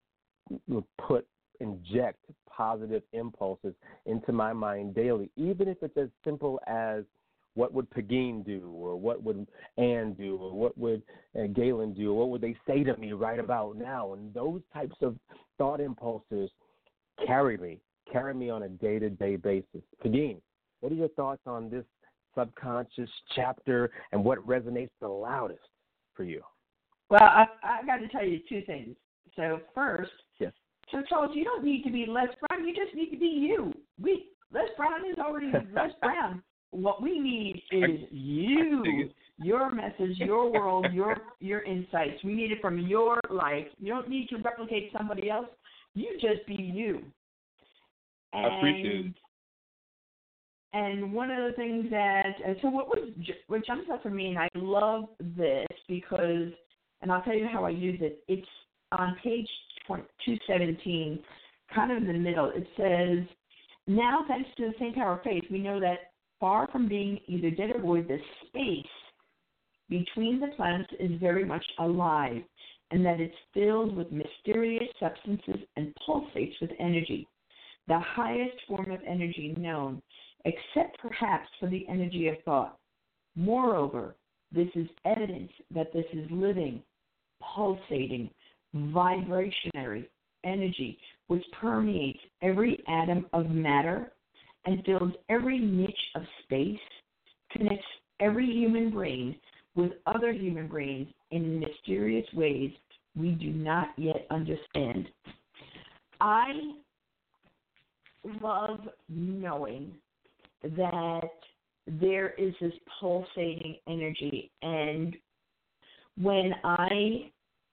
inject positive impulses into my mind daily, even if it's as simple as what would Pegeen do, or what would Ann do, or what would Galen do, or what would they say to me right about now? And those types of thought impulses carry me on a day-to-day basis. Pegeen, what are your thoughts on this subconscious chapter and what resonates the loudest for you? Well, I got to tell you two things. So first, yes. So Charles, you don't need to be Les Brown. You just need to be you. Les Brown is already Les Brown. What we need is you, your message, your world, your insights. We need it from your life. You don't need to replicate somebody else. You just be you. And, I appreciate it. And one of the things what jumps up for me, and I love this because, and I'll tell you how I use it. It's on page 217, kind of in the middle. It says, now thanks to the same power of faith, we know that far from being either dead or void, the space between the planets is very much alive, and that it's filled with mysterious substances and pulsates with energy, the highest form of energy known, except perhaps for the energy of thought. Moreover, this is evidence that this is living, pulsating, vibrationary energy which permeates every atom of matter and fills every niche of space, connects every human brain with other human brains in mysterious ways we do not yet understand. I love knowing that there is this pulsating energy, and when I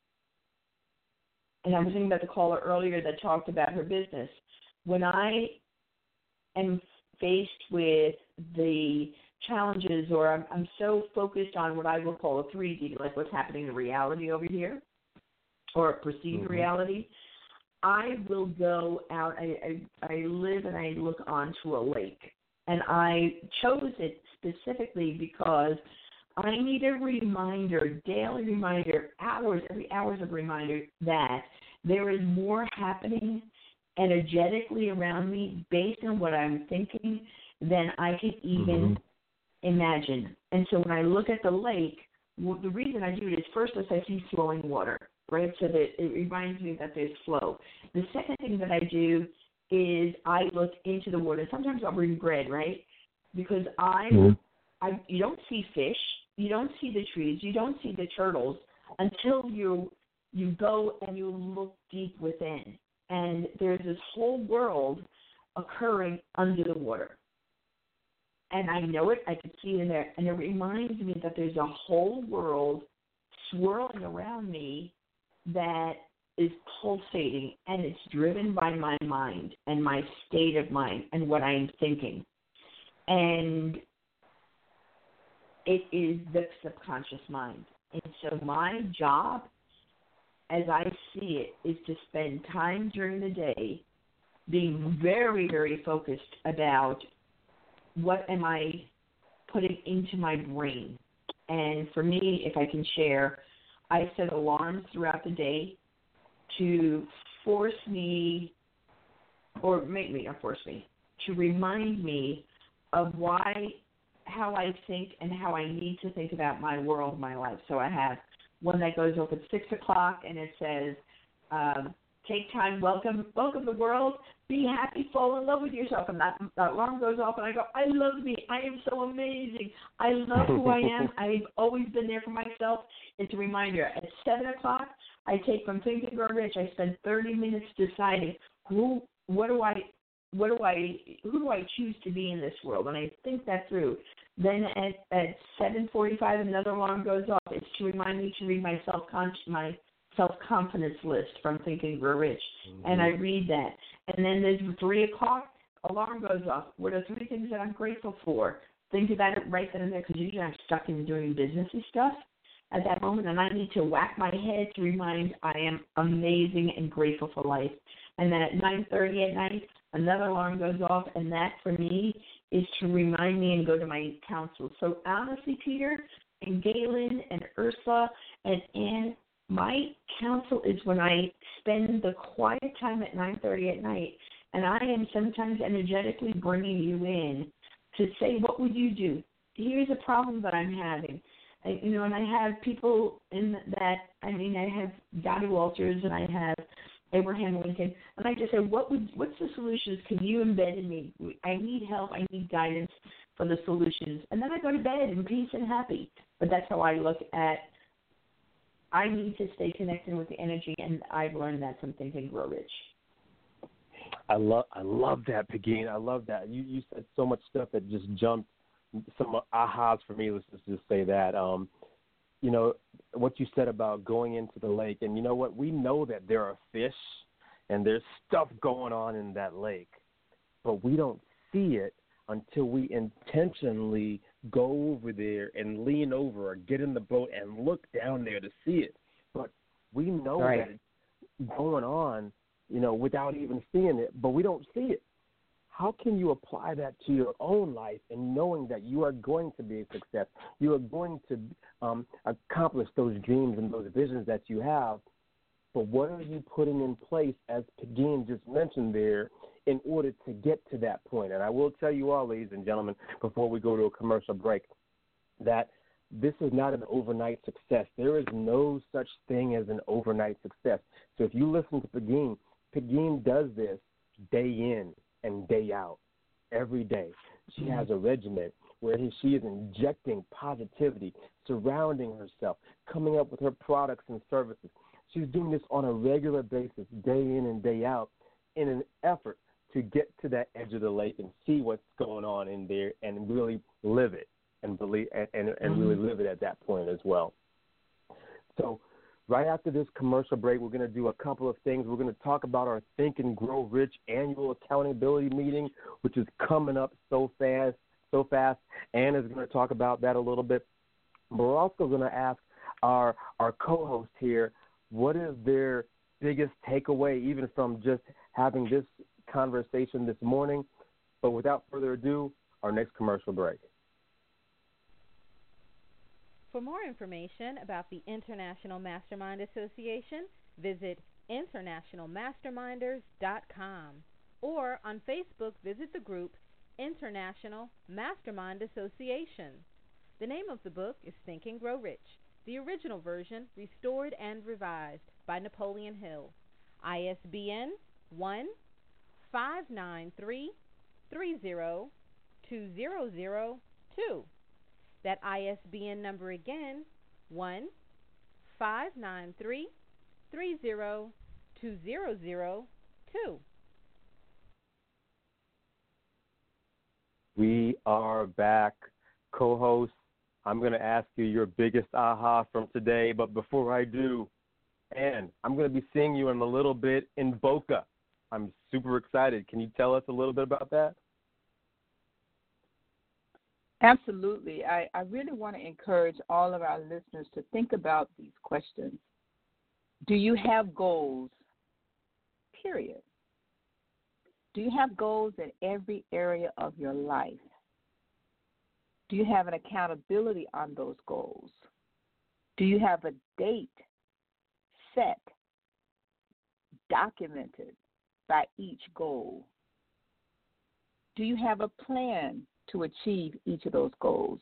was thinking about the caller earlier that talked about her business, when I am faced with the challenges, or I'm so focused on what I will call a 3D, like what's happening in reality over here, or perceived reality, I will go out. I live and I look onto a lake. And I chose it specifically because I need a reminder, daily reminder, every hour's of reminder that there is more happening energetically around me based on what I'm thinking than I could even imagine. And so when I look at the lake, the reason I do it is first as I see flowing water, right? So that it reminds me that there's flow. The second thing that I do is I look into the water. Sometimes I'll bring bread, right? Because you don't see fish, you don't see the trees, you don't see the turtles until you go and you look deep within. And there's this whole world occurring under the water. And I know it, I can see it in there. And it reminds me that there's a whole world swirling around me that is pulsating, and it's driven by my mind and my state of mind and what I am thinking. And it is the subconscious mind. And so my job, as I see it, is to spend time during the day being very, very focused about what am I putting into my brain. And for me, if I can share, I set alarms throughout the day to force me, or make me, not force me, to remind me of how I think and how I need to think about my world, my life. So I have one that goes off at 6 o'clock, and it says, take time, welcome the world, be happy, fall in love with yourself. And that alarm goes off, and I go, I love me. I am so amazing. I love who I am. I've always been there for myself. It's a reminder. At 7 o'clock, I take from Think and Grow Rich. I spend 30 minutes deciding who do I choose to be in this world, and I think that through. Then at 7:45, another alarm goes off. It's to remind me to read my self-confidence list from Think and Grow Rich, and I read that. And then there's 3 o'clock, alarm goes off. What are 3 things that I'm grateful for? Think about it right then and there, because usually I'm stuck in doing businessy stuff at that moment, and I need to whack my head to remind I am amazing and grateful for life. And then at 9:30 at night, another alarm goes off, and that for me is to remind me and go to my counsel. So honestly, Peter and Galen and Ursula and Ann, my counsel is when I spend the quiet time at 9:30 at night, and I am sometimes energetically bringing you in to say, what would you do? Here's a problem that I'm having. And I have people in that, I have Donnie Walters and I have Abraham Lincoln, and I just say, what's the solutions? Can you embed in me? I need help. I need guidance for the solutions. And then I go to bed in peace and happy. But that's how I look at I need to stay connected with the energy, and I've learned that from Think and Grow Rich. I love that, Pegeen. I love that. You said so much stuff that just jumped, some ahas for me. Let's just say that. What you said about going into the lake, and you know what? We know that there are fish and there's stuff going on in that lake, but we don't see it until we intentionally go over there and lean over or get in the boat and look down there to see it. But we know that it's going on, without even seeing it, but we don't see it. How can you apply that to your own life and knowing that you are going to be a success? You are going to accomplish those dreams and those visions that you have, but what are you putting in place, as Pegeen just mentioned there, in order to get to that point? And I will tell you all, ladies and gentlemen, before we go to a commercial break, that this is not an overnight success. There is no such thing as an overnight success. So if you listen to Pegeen does this day in and day out, every day. She has a regimen where she is injecting positivity, surrounding herself, coming up with her products and services. She's doing this on a regular basis, day in and day out, in an effort to get to that edge of the lake and see what's going on in there and really live it and believe and really live it at that point as well. So right after this commercial break, we're going to do a couple of things. We're going to talk about our Think and Grow Rich annual accountability meeting, which is coming up so fast. Ann is going to talk about that a little bit. But we're also going to ask our co-host here, what is their biggest takeaway, even from just having this conversation this morning. But without further ado, our next commercial break. For more information about the International Mastermind Association, visit internationalmasterminders.com, or on Facebook, visit the group International Mastermind Association. The name of the book is Think and Grow Rich, the original version restored and revised by Napoleon Hill. ISBN 1-593-30-2002. That ISBN number again, 1-593-30-2002. We are back. Co-host, I'm going to ask you your biggest aha from today, but before I do, Ann, I'm going to be seeing you in a little bit in Boca. I'm super excited. Can you tell us a little bit about that? Absolutely. I really want to encourage all of our listeners to think about these questions. Do you have goals? Period. Do you have goals in every area of your life? Do you have an accountability on those goals? Do you have a date set, documented by each goal? Do you have a plan to achieve each of those goals?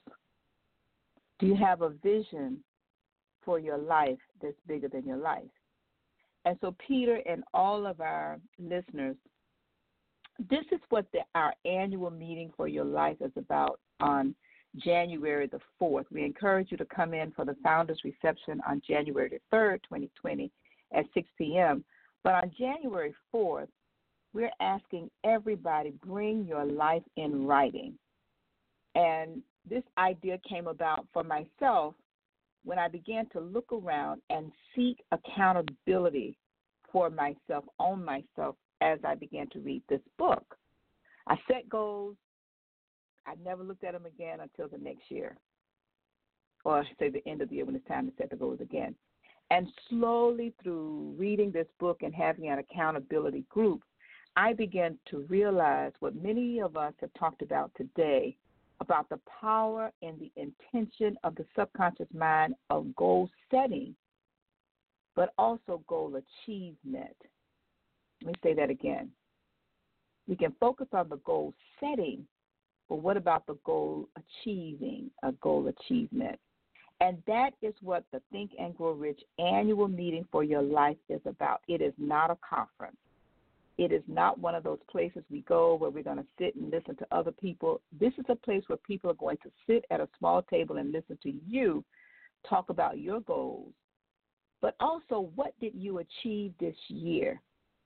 Do you have a vision for your life that's bigger than your life? And so, Peter and all of our listeners, this is what our annual meeting for your life is about on January the 4th. We encourage you to come in for the Founders Reception on January the 3rd, 2020 at 6 p.m. But on January 4th, we're asking everybody, bring your life in writing. And this idea came about for myself when I began to look around and seek accountability for myself, on myself, as I began to read this book. I set goals. I never looked at them again until the next year, or I should say the end of the year when it's time to set the goals again. And slowly through reading this book and having an accountability group, I began to realize what many of us have talked about today, about the power and the intention of the subconscious mind of goal setting, but also goal achievement. Let me say that again. We can focus on the goal setting, but what about the goal achieving, a goal achievement? And that is what the Think and Grow Rich annual meeting for your life is about. It is not a conference. It is not one of those places we go where we're going to sit and listen to other people. This is a place where people are going to sit at a small table and listen to you talk about your goals but also what did you achieve this year?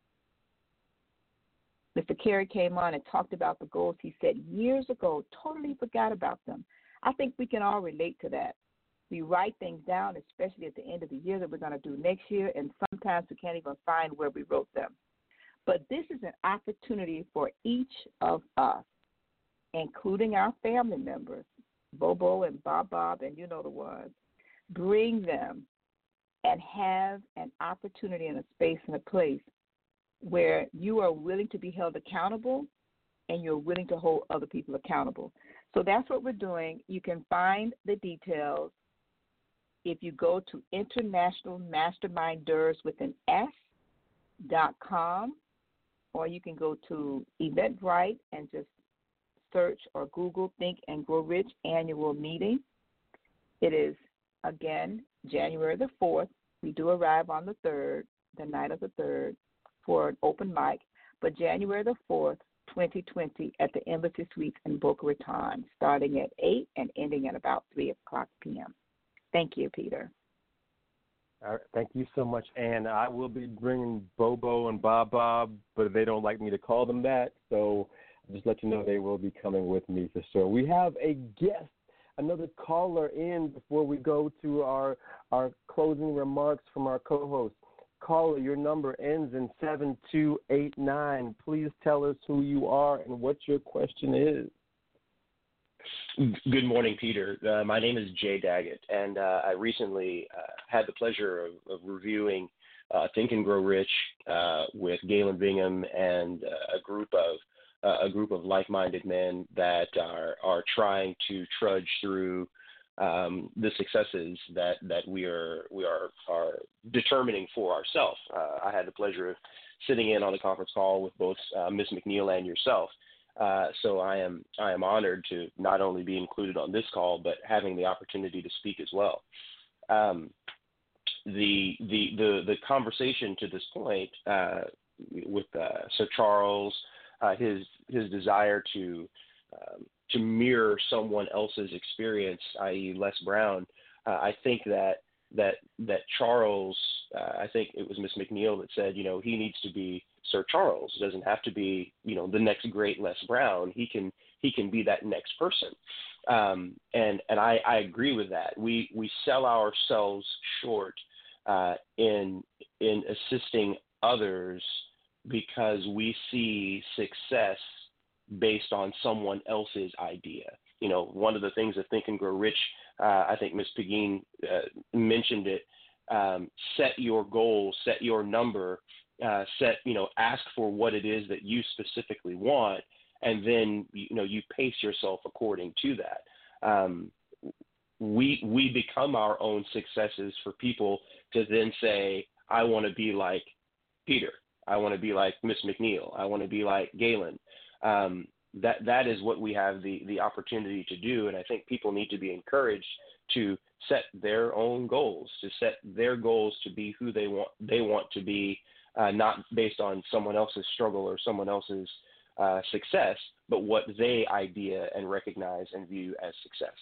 Mr. Carey came on and talked about the goals he set years ago, totally forgot about them. I think we can all relate to that. We write things down, especially at the end of the year, that we're going to do next year, and sometimes we can't even find where we wrote them. But this is an opportunity for each of us, including our family members, Bobo and Bob, and you know the ones, bring them and have an opportunity in a space and a place where you are willing to be held accountable and you're willing to hold other people accountable. So that's what we're doing. You can find the details if you go to internationalmasterminders.com, or you can go to Eventbrite and just search or Google Think and Grow Rich annual meeting. It is, again, January the 4th. We do arrive on the 3rd, the night of the 3rd, for an open mic, but January the 4th, 2020, at the Embassy Suites in Boca Raton, starting at 8 and ending at about 3 o'clock p.m. Thank you, Peter. All right, thank you so much, Ann. I will be bringing Bobo and Bob, but they don't like me to call them that, so I'll just let you know they will be coming with me for sure. We have a guest, another caller in before we go to our closing remarks from our co-host. Caller, your number ends in 7289. Please tell us who you are and what your question is. Good morning, Peter. My name is Jay Daggett, and I recently had the pleasure of reviewing Think and Grow Rich with Galen Bingham and a group of like-minded men that are trying to trudge through the successes that we are determining for ourselves. I had the pleasure of sitting in on a conference call with both Ms. McNeil and yourself. So I am honored to not only be included on this call, but having the opportunity to speak as well. The conversation to this point with Sir Charles, his desire to mirror someone else's experience, i.e. Les Brown, I think that Charles, I think it was Miss McNeil that said, he needs to be Sir Charles. It doesn't have to be, the next great Les Brown. He can be that next person. And I agree with that. We sell ourselves short in assisting others because we see success based on someone else's idea. One of the things that Think and Grow Rich, I think Ms. Pegeen mentioned it, set your goal, set your number, ask for what it is that you specifically want, and then, you pace yourself according to that. We become our own successes for people to then say, I want to be like Peter. I want to be like Miss McNeil. I want to be like Galen. That is what we have the opportunity to do, and I think people need to be encouraged to set their own goals, to set their goals to be who they want to be, not based on someone else's struggle or someone else's success, but what they idea and recognize and view as success.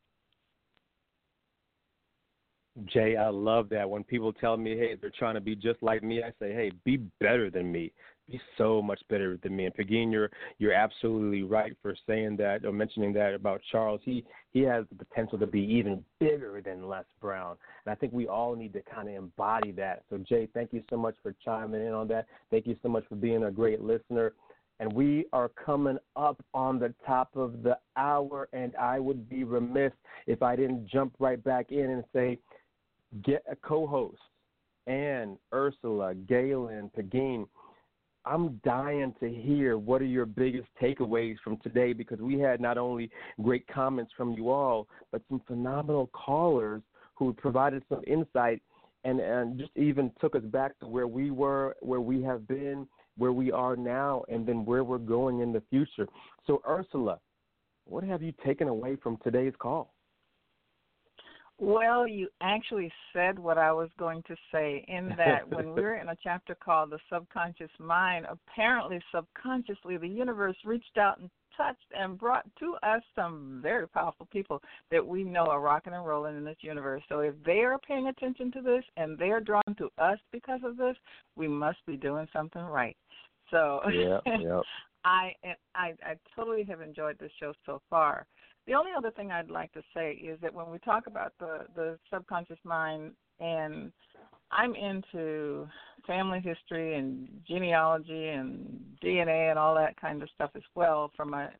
Jay, I love that. When people tell me, hey, they're trying to be just like me, I say, hey, be better than me. Be so much better than me. And Pegeen, you're absolutely right for saying that or mentioning that about Charles. He has the potential to be even bigger than Les Brown. And I think we all need to kind of embody that. So, Jay, thank you so much for chiming in on that. Thank you so much for being a great listener. And we are coming up on the top of the hour, and I would be remiss if I didn't jump right back in and say, get a co-host, Ann, Ursula, Galen, Pegeen. I'm dying to hear what are your biggest takeaways from today, because we had not only great comments from you all, but some phenomenal callers who provided some insight and just even took us back to where we were, where we have been, where we are now, and then where we're going in the future. So, Ursula, what have you taken away from today's call? Well, you actually said what I was going to say, in that when we're in a chapter called The Subconscious Mind, apparently subconsciously the universe reached out and touched and brought to us some very powerful people that we know are rocking and rolling in this universe. So if they are paying attention to this and they are drawn to us because of this, we must be doing something right. So I totally have enjoyed this show so far. The only other thing I'd like to say is that when we talk about the subconscious mind, and I'm into family history and genealogy and DNA and all that kind of stuff as well from a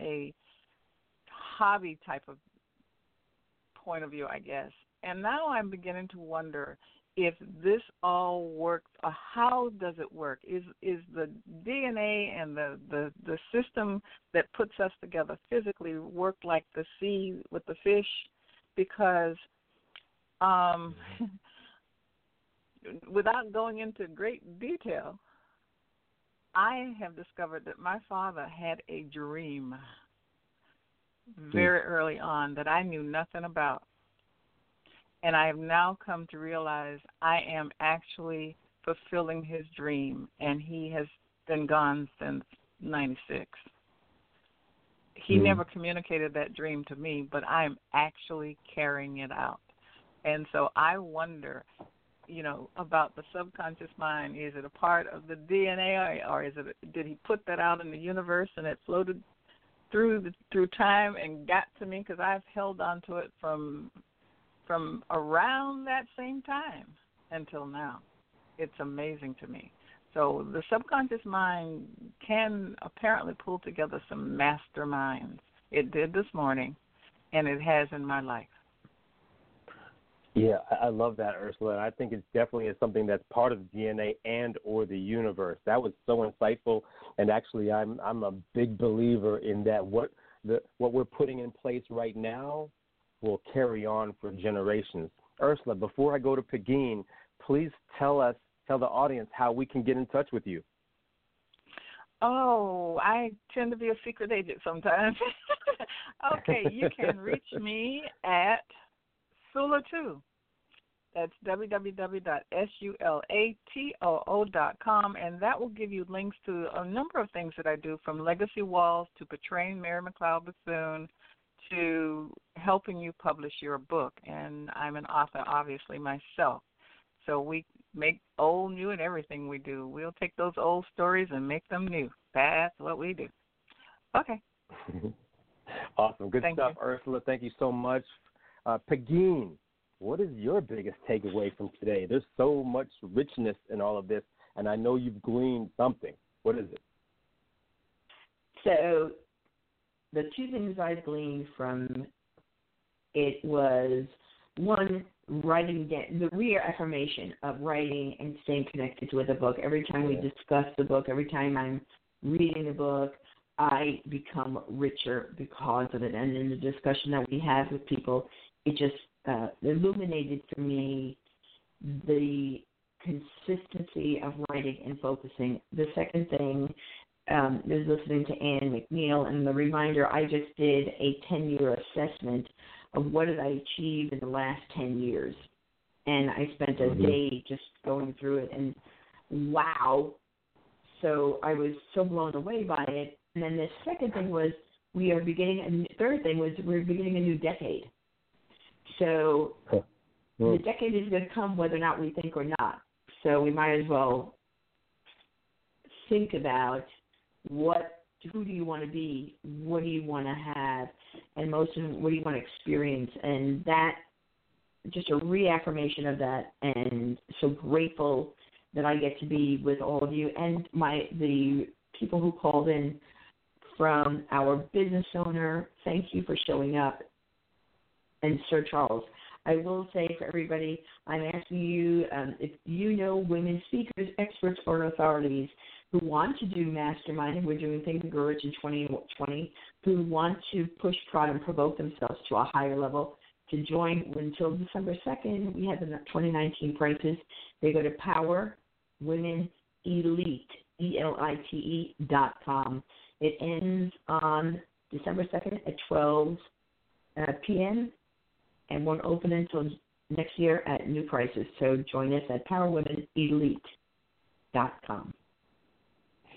hobby type of point of view, I guess. And now I'm beginning to wonder if this all works, or how does it work? Is the DNA and the system that puts us together physically work like the sea with the fish? Because without going into great detail, I have discovered that my father had a dream very early on that I knew nothing about. And I have now come to realize I am actually fulfilling his dream, and he has been gone since 96. He never communicated that dream to me, but I am actually carrying it out. And so I wonder, about the subconscious mind. Is it a part of the DNA, or did he put that out in the universe and it floated through time and got to me? Because I've held on to it from around that same time until now. It's amazing to me. So the subconscious mind can apparently pull together some masterminds. It did this morning, and it has in my life. Yeah, I love that, Ursula. I think it's definitely something that's part of DNA and or the universe. That was so insightful, and actually I'm a big believer in that what we're putting in place right now will carry on for generations. Ursula, before I go to Pegeen, please tell the audience how we can get in touch with you. Oh, I tend to be a secret agent sometimes. Okay, you can reach me at Sula2. That's www.sulatoo.com, and that will give you links to a number of things that I do, from Legacy Walls to portraying Mary McLeod Bethune to helping you publish your book. And I'm an author, obviously, myself. So we make old new in everything we do. We'll take those old stories and make them new. That's what we do. Okay. Awesome. Good Thank stuff, you. Ursula. Thank you so much. Pegeen, what is your biggest takeaway from today? There's so much richness in all of this, and I know you've gleaned something. What is it? So the two things I gleaned from it was, one, writing down, the reaffirmation of writing and staying connected with the book. Every time we discuss the book, every time I'm reading the book, I become richer because of it. And in the discussion that we have with people, it just illuminated for me the consistency of writing and focusing. The second thing is listening to Ann McNeil, and the reminder, I just did a 10-year assessment of what did I achieve in the last 10 years. And I spent a day just going through it, and wow. So I was so blown away by it. And then the second thing was we're beginning a new decade. So the decade is going to come whether or not we think or not. So we might as well think about who do you want to be, what do you want to have, and most of what do you want to experience. And that, just a reaffirmation of that, and so grateful that I get to be with all of you and the people who called in. From our business owner, thank you for showing up, and Sir Charles. I will say for everybody, I'm asking you, if you know women speakers, experts, or authorities who want to do masterminding, we're doing Think and Grow Rich in 2020, who want to push, prod, and provoke themselves to a higher level, to join until December 2nd. We have the 2019 prices. They go to PowerWomenElite, ELITE.com. It ends on December 2nd at 12 p.m. and won't open until next year at new prices. So join us at PowerWomenElite.com.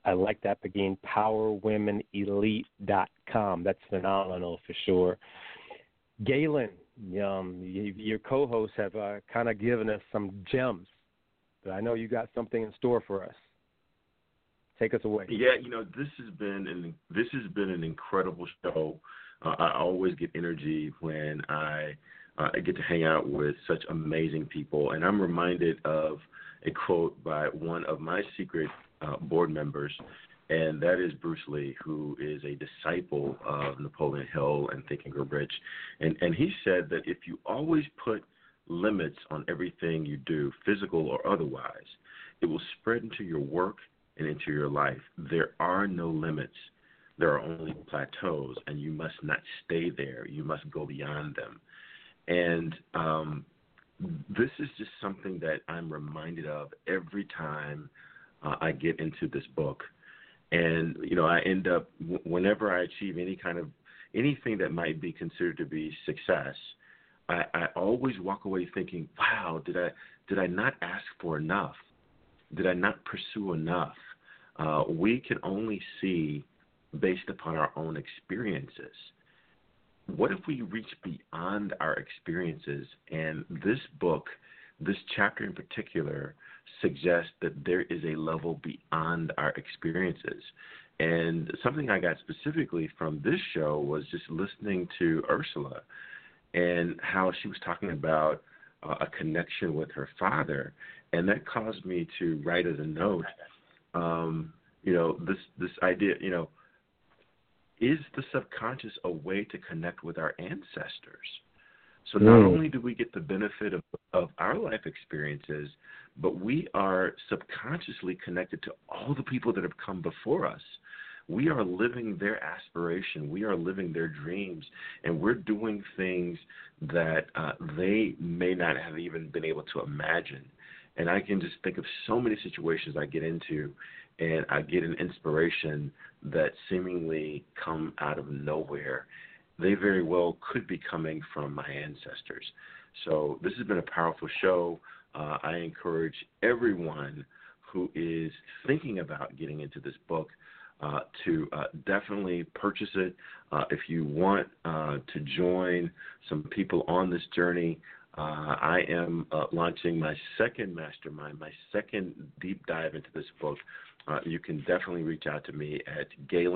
I like that, Pegeen. PowerWomenElite.com. That's phenomenal for sure. Galen, your co-hosts have kind of given us some gems, but I know you got something in store for us. Take us away. Yeah, this has been an incredible show. I always get energy when I get to hang out with such amazing people, and I'm reminded of a quote by one of my secret board members, and that is Bruce Lee, who is a disciple of Napoleon Hill and Think and Grow Rich. And he said that if you always put limits on everything you do, physical or otherwise, it will spread into your work and into your life. There are no limits. There are only plateaus, and you must not stay there. You must go beyond them. And this is just something that I'm reminded of every time I get into this book. And, I end up, whenever I achieve anything that might be considered to be success, I always walk away thinking, wow, did I not ask for enough? Did I not pursue enough? We can only see based upon our own experiences. What if we reach beyond our experiences? And this book, this chapter in particular, suggests that there is a level beyond our experiences. And something I got specifically from this show was just listening to Ursula and how she was talking about a connection with her father. And that caused me to write as a note, this idea, is the subconscious a way to connect with our ancestors? So not only do we get the benefit of our life experiences, but we are subconsciously connected to all the people that have come before us. We are living their aspiration. We are living their dreams, and we're doing things that they may not have even been able to imagine. And I can just think of so many situations I get into, and I get an inspiration that seemingly come out of nowhere. They very well could be coming from my ancestors. So this has been a powerful show. I encourage everyone who is thinking about getting into this book to definitely purchase it. If you want to join some people on this journey, I am launching my second mastermind, my second deep dive into this book. You can definitely reach out to me at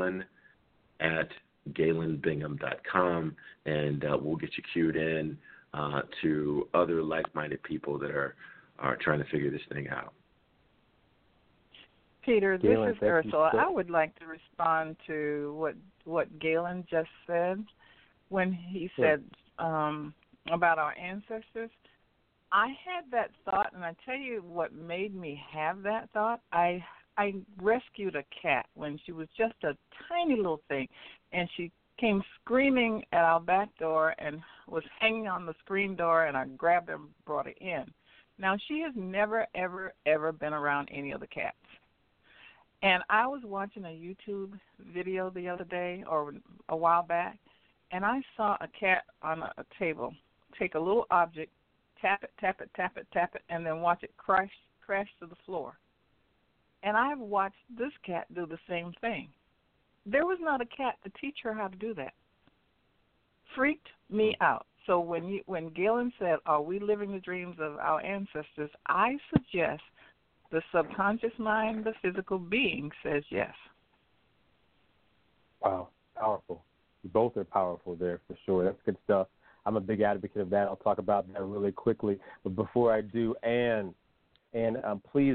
galenbingham.com, and we'll get you queued in to other like-minded people that are trying to figure this thing out. Peter, Galen, this is Ursula. I would like to respond to what Galen just said when he said about our ancestors. I had that thought, and I tell you what made me have that thought. I rescued a cat when she was just a tiny little thing, and she came screaming at our back door and was hanging on the screen door, and I grabbed her and brought her in. Now, she has never, ever, ever been around any other cats. And I was watching a YouTube video the other day or a while back, and I saw a cat on a table take a little object, tap it, tap it, tap it, tap it, and then watch it crash to the floor. And I've watched this cat do the same thing. There was not a cat to teach her how to do that. Freaked me out. So when Galen said, are we living the dreams of our ancestors, I suggest the subconscious mind, the physical being says yes. Wow, powerful. You both are powerful there for sure. That's good stuff. I'm a big advocate of that. I'll talk about that really quickly. But before I do, Anne, please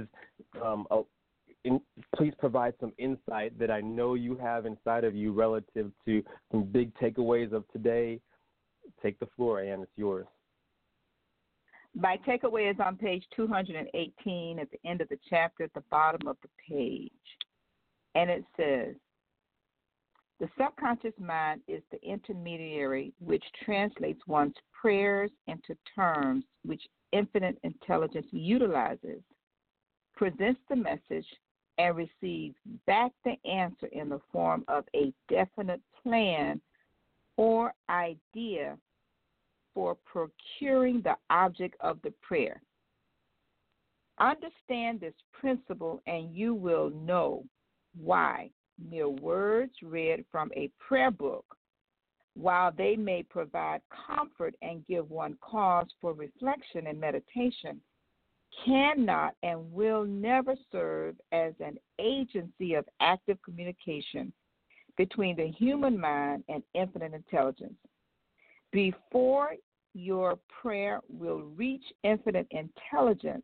provide some insight that I know you have inside of you relative to some big takeaways of today. Take the floor, Anne. It's yours. My takeaway is on page 218 at the end of the chapter at the bottom of the page. And it says, the subconscious mind is the intermediary which translates one's prayers into terms which infinite intelligence utilizes, presents the message, and receives back the answer in the form of a definite plan or idea for procuring the object of the prayer. Understand this principle and you will know Why? Mere words read from a prayer book, while they may provide comfort and give one cause for reflection and meditation, cannot and will never serve as an agency of active communication between the human mind and infinite intelligence. Before your prayer will reach infinite intelligence,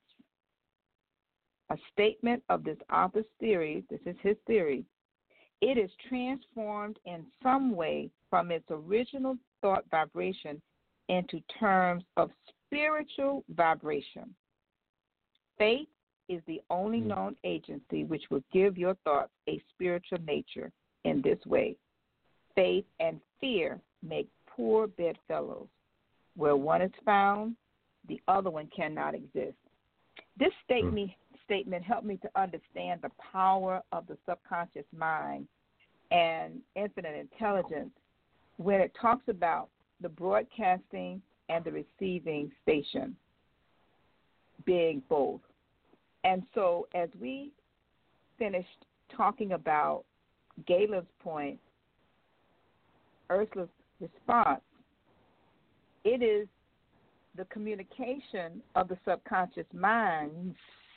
a statement of this author's theory, this is his theory, it is transformed in some way from its original thought vibration into terms of spiritual vibration. Faith is the only known agency which will give your thoughts a spiritual nature in this way. Faith and fear make poor bedfellows. Where one is found, the other one cannot exist. This statement helped me to understand the power of the subconscious mind and infinite intelligence when it talks about the broadcasting and the receiving station being both. And so as we finished talking about Galen's point, Ursula's response, it is the communication of the subconscious minds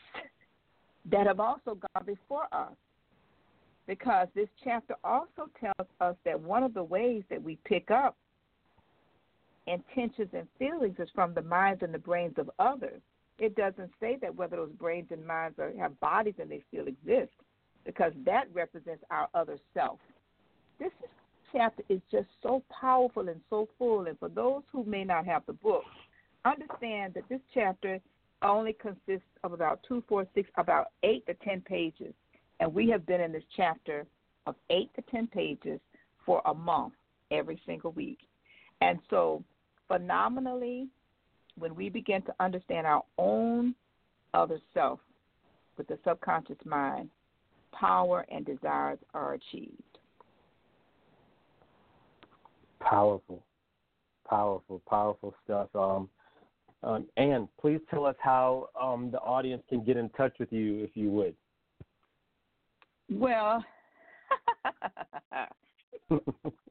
that have also gone before us. Because this chapter also tells us that one of the ways that we pick up intentions and feelings is from the minds and the brains of others. It doesn't say that whether those brains and minds have bodies and they still exist, because that represents our other self. This chapter is just so powerful and so full. And for those who may not have the book, understand that this chapter only consists of about 8 to 10 pages. And we have been in this chapter of 8 to 10 pages for a month every single week. And so phenomenally, when we begin to understand our own other self with the subconscious mind, power and desires are achieved. Powerful stuff. Anne, please tell us how the audience can get in touch with you, if you would. Well, that's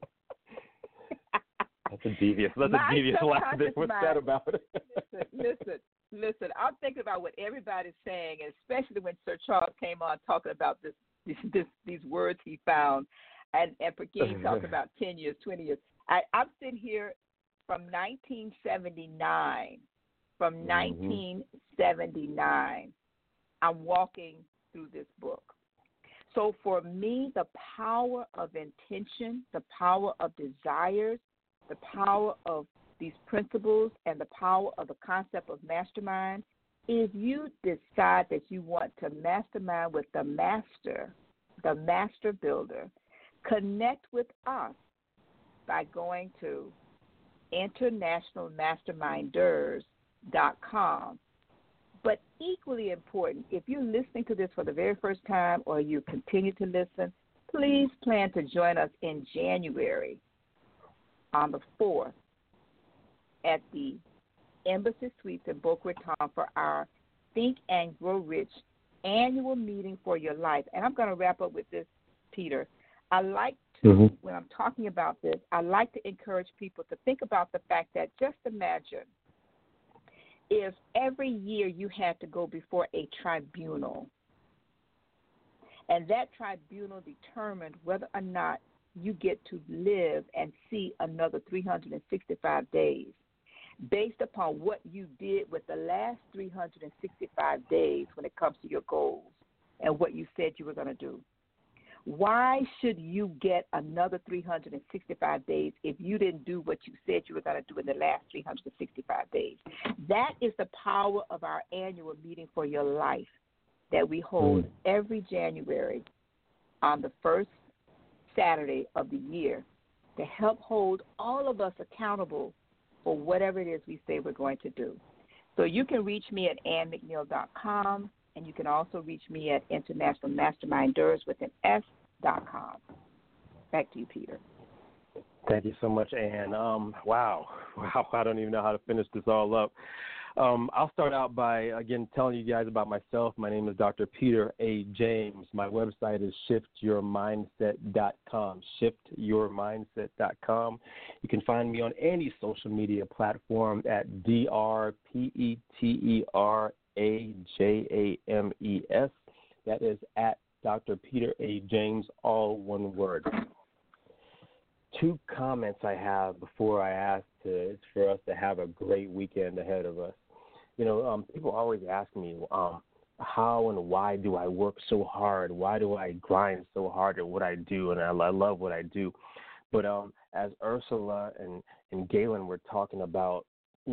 a devious laugh. What's that about? Listen. I'm thinking about what everybody's saying, especially when Sir Charles came on talking about these words he found, and Peggy talked about 10 years, 20 years. I'm sitting here from 1979. From 1979, I'm walking through this book. So for me, the power of intention, the power of desires, the power of these principles, and the power of the concept of mastermind is you decide that you want to mastermind with the master builder. Connect with us by going to internationalmasterminders.com. But equally important, if you're listening to this for the very first time or you continue to listen, please plan to join us in January on the 4th at the Embassy Suites in Boca Raton for our Think and Grow Rich annual meeting for your life. And I'm going to wrap up with this, Peter. I like to, when I'm talking about this, I like to encourage people to think about the fact that just imagine if every year you had to go before a tribunal, and that tribunal determined whether or not you get to live and see another 365 days based upon what you did with the last 365 days when it comes to your goals and what you said you were going to do. Why should you get another 365 days if you didn't do what you said you were going to do in the last 365 days? That is the power of our annual meeting for your life that we hold every January on the first Saturday of the year to help hold all of us accountable for whatever it is we say we're going to do. So you can reach me at AnnMcNeil.com. And you can also reach me at internationalmasterminders.com. Back to you, Peter. Thank you so much, Anne. Wow. I don't even know how to finish this all up. I'll start out by, again, telling you guys about myself. My name is Dr. Peter A. James. My website is shiftyourmindset.com, shiftyourmindset.com. You can find me on any social media platform at DrPeterAJames. That is at Dr. Peter A. James, all one word. Two comments I have before I ask for us to have a great weekend ahead of us. People always ask me, how and why do I work so hard? Why do I grind so hard at what I do? And I love what I do. But as Ursula and Galen were talking about,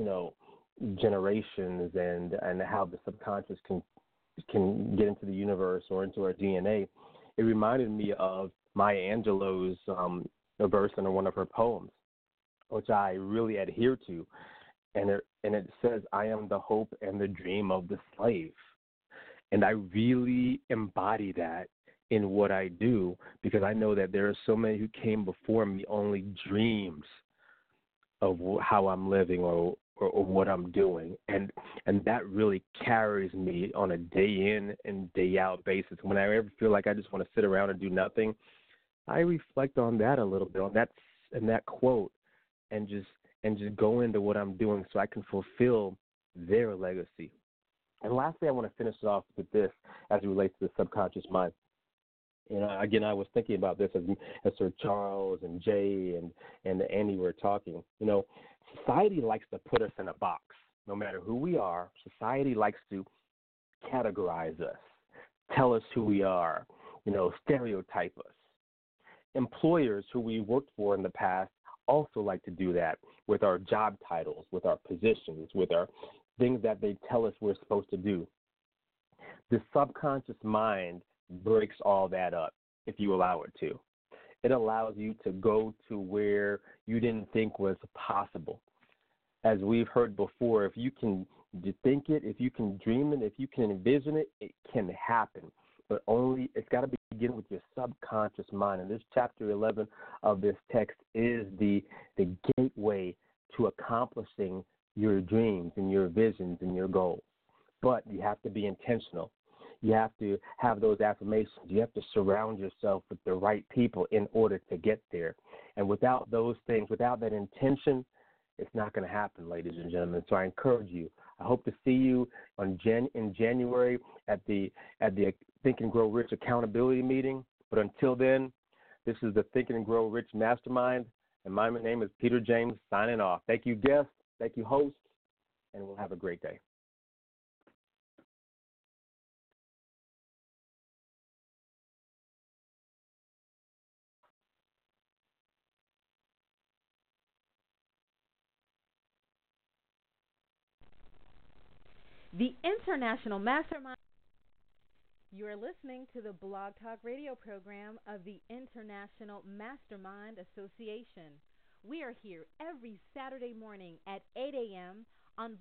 generations and how the subconscious can get into the universe or into our DNA, it reminded me of Maya Angelou's a verse in one of her poems, which I really adhere to, and it says, "I am the hope and the dream of the slave," and I really embody that in what I do, because I know that there are so many who came before me only dreams of how I'm living or what I'm doing, and that really carries me on a day in and day out basis. When I ever feel like I just want to sit around and do nothing, I reflect on that a little bit, on that quote, and just go into what I'm doing so I can fulfill their legacy. And lastly, I want to finish it off with this as it relates to the subconscious mind. Again, I was thinking about this as Sir Charles and Jay and Andy were talking. Society likes to put us in a box. No matter who we are, society likes to categorize us, tell us who we are, stereotype us. Employers who we worked for in the past also like to do that with our job titles, with our positions, with our things that they tell us we're supposed to do. The subconscious mind breaks all that up if you allow it to. It allows you to go to where you didn't think was possible. As we've heard before, if you can think it, if you can dream it, if you can envision it, it can happen. But it's got to begin with your subconscious mind. And this chapter 11 of this text is the gateway to accomplishing your dreams and your visions and your goals. But you have to be intentional. You have to have those affirmations. You have to surround yourself with the right people in order to get there. And without those things, without that intention, it's not going to happen, ladies and gentlemen. So I encourage you. I hope to see you in January at the Think and Grow Rich accountability meeting. But until then, this is the Think and Grow Rich Mastermind, and my name is Peter James, signing off. Thank you, guests. Thank you, hosts, and we'll have a great day. The International Mastermind. You are listening to the Blog Talk Radio program of the International Mastermind Association. We are here every Saturday morning at 8 a.m. on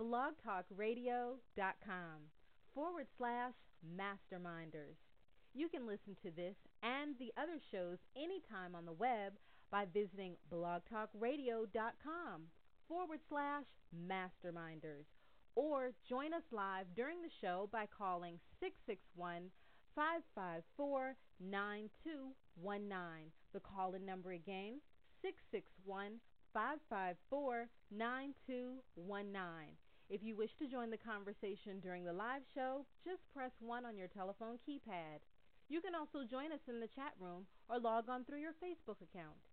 blogtalkradio.com/masterminders. You can listen to this and the other shows anytime on the web by visiting blogtalkradio.com/masterminders. Or join us live during the show by calling 661-554-9219. The call-in number again, 661-554-9219. If you wish to join the conversation during the live show, just press 1 on your telephone keypad. You can also join us in the chat room or log on through your Facebook account.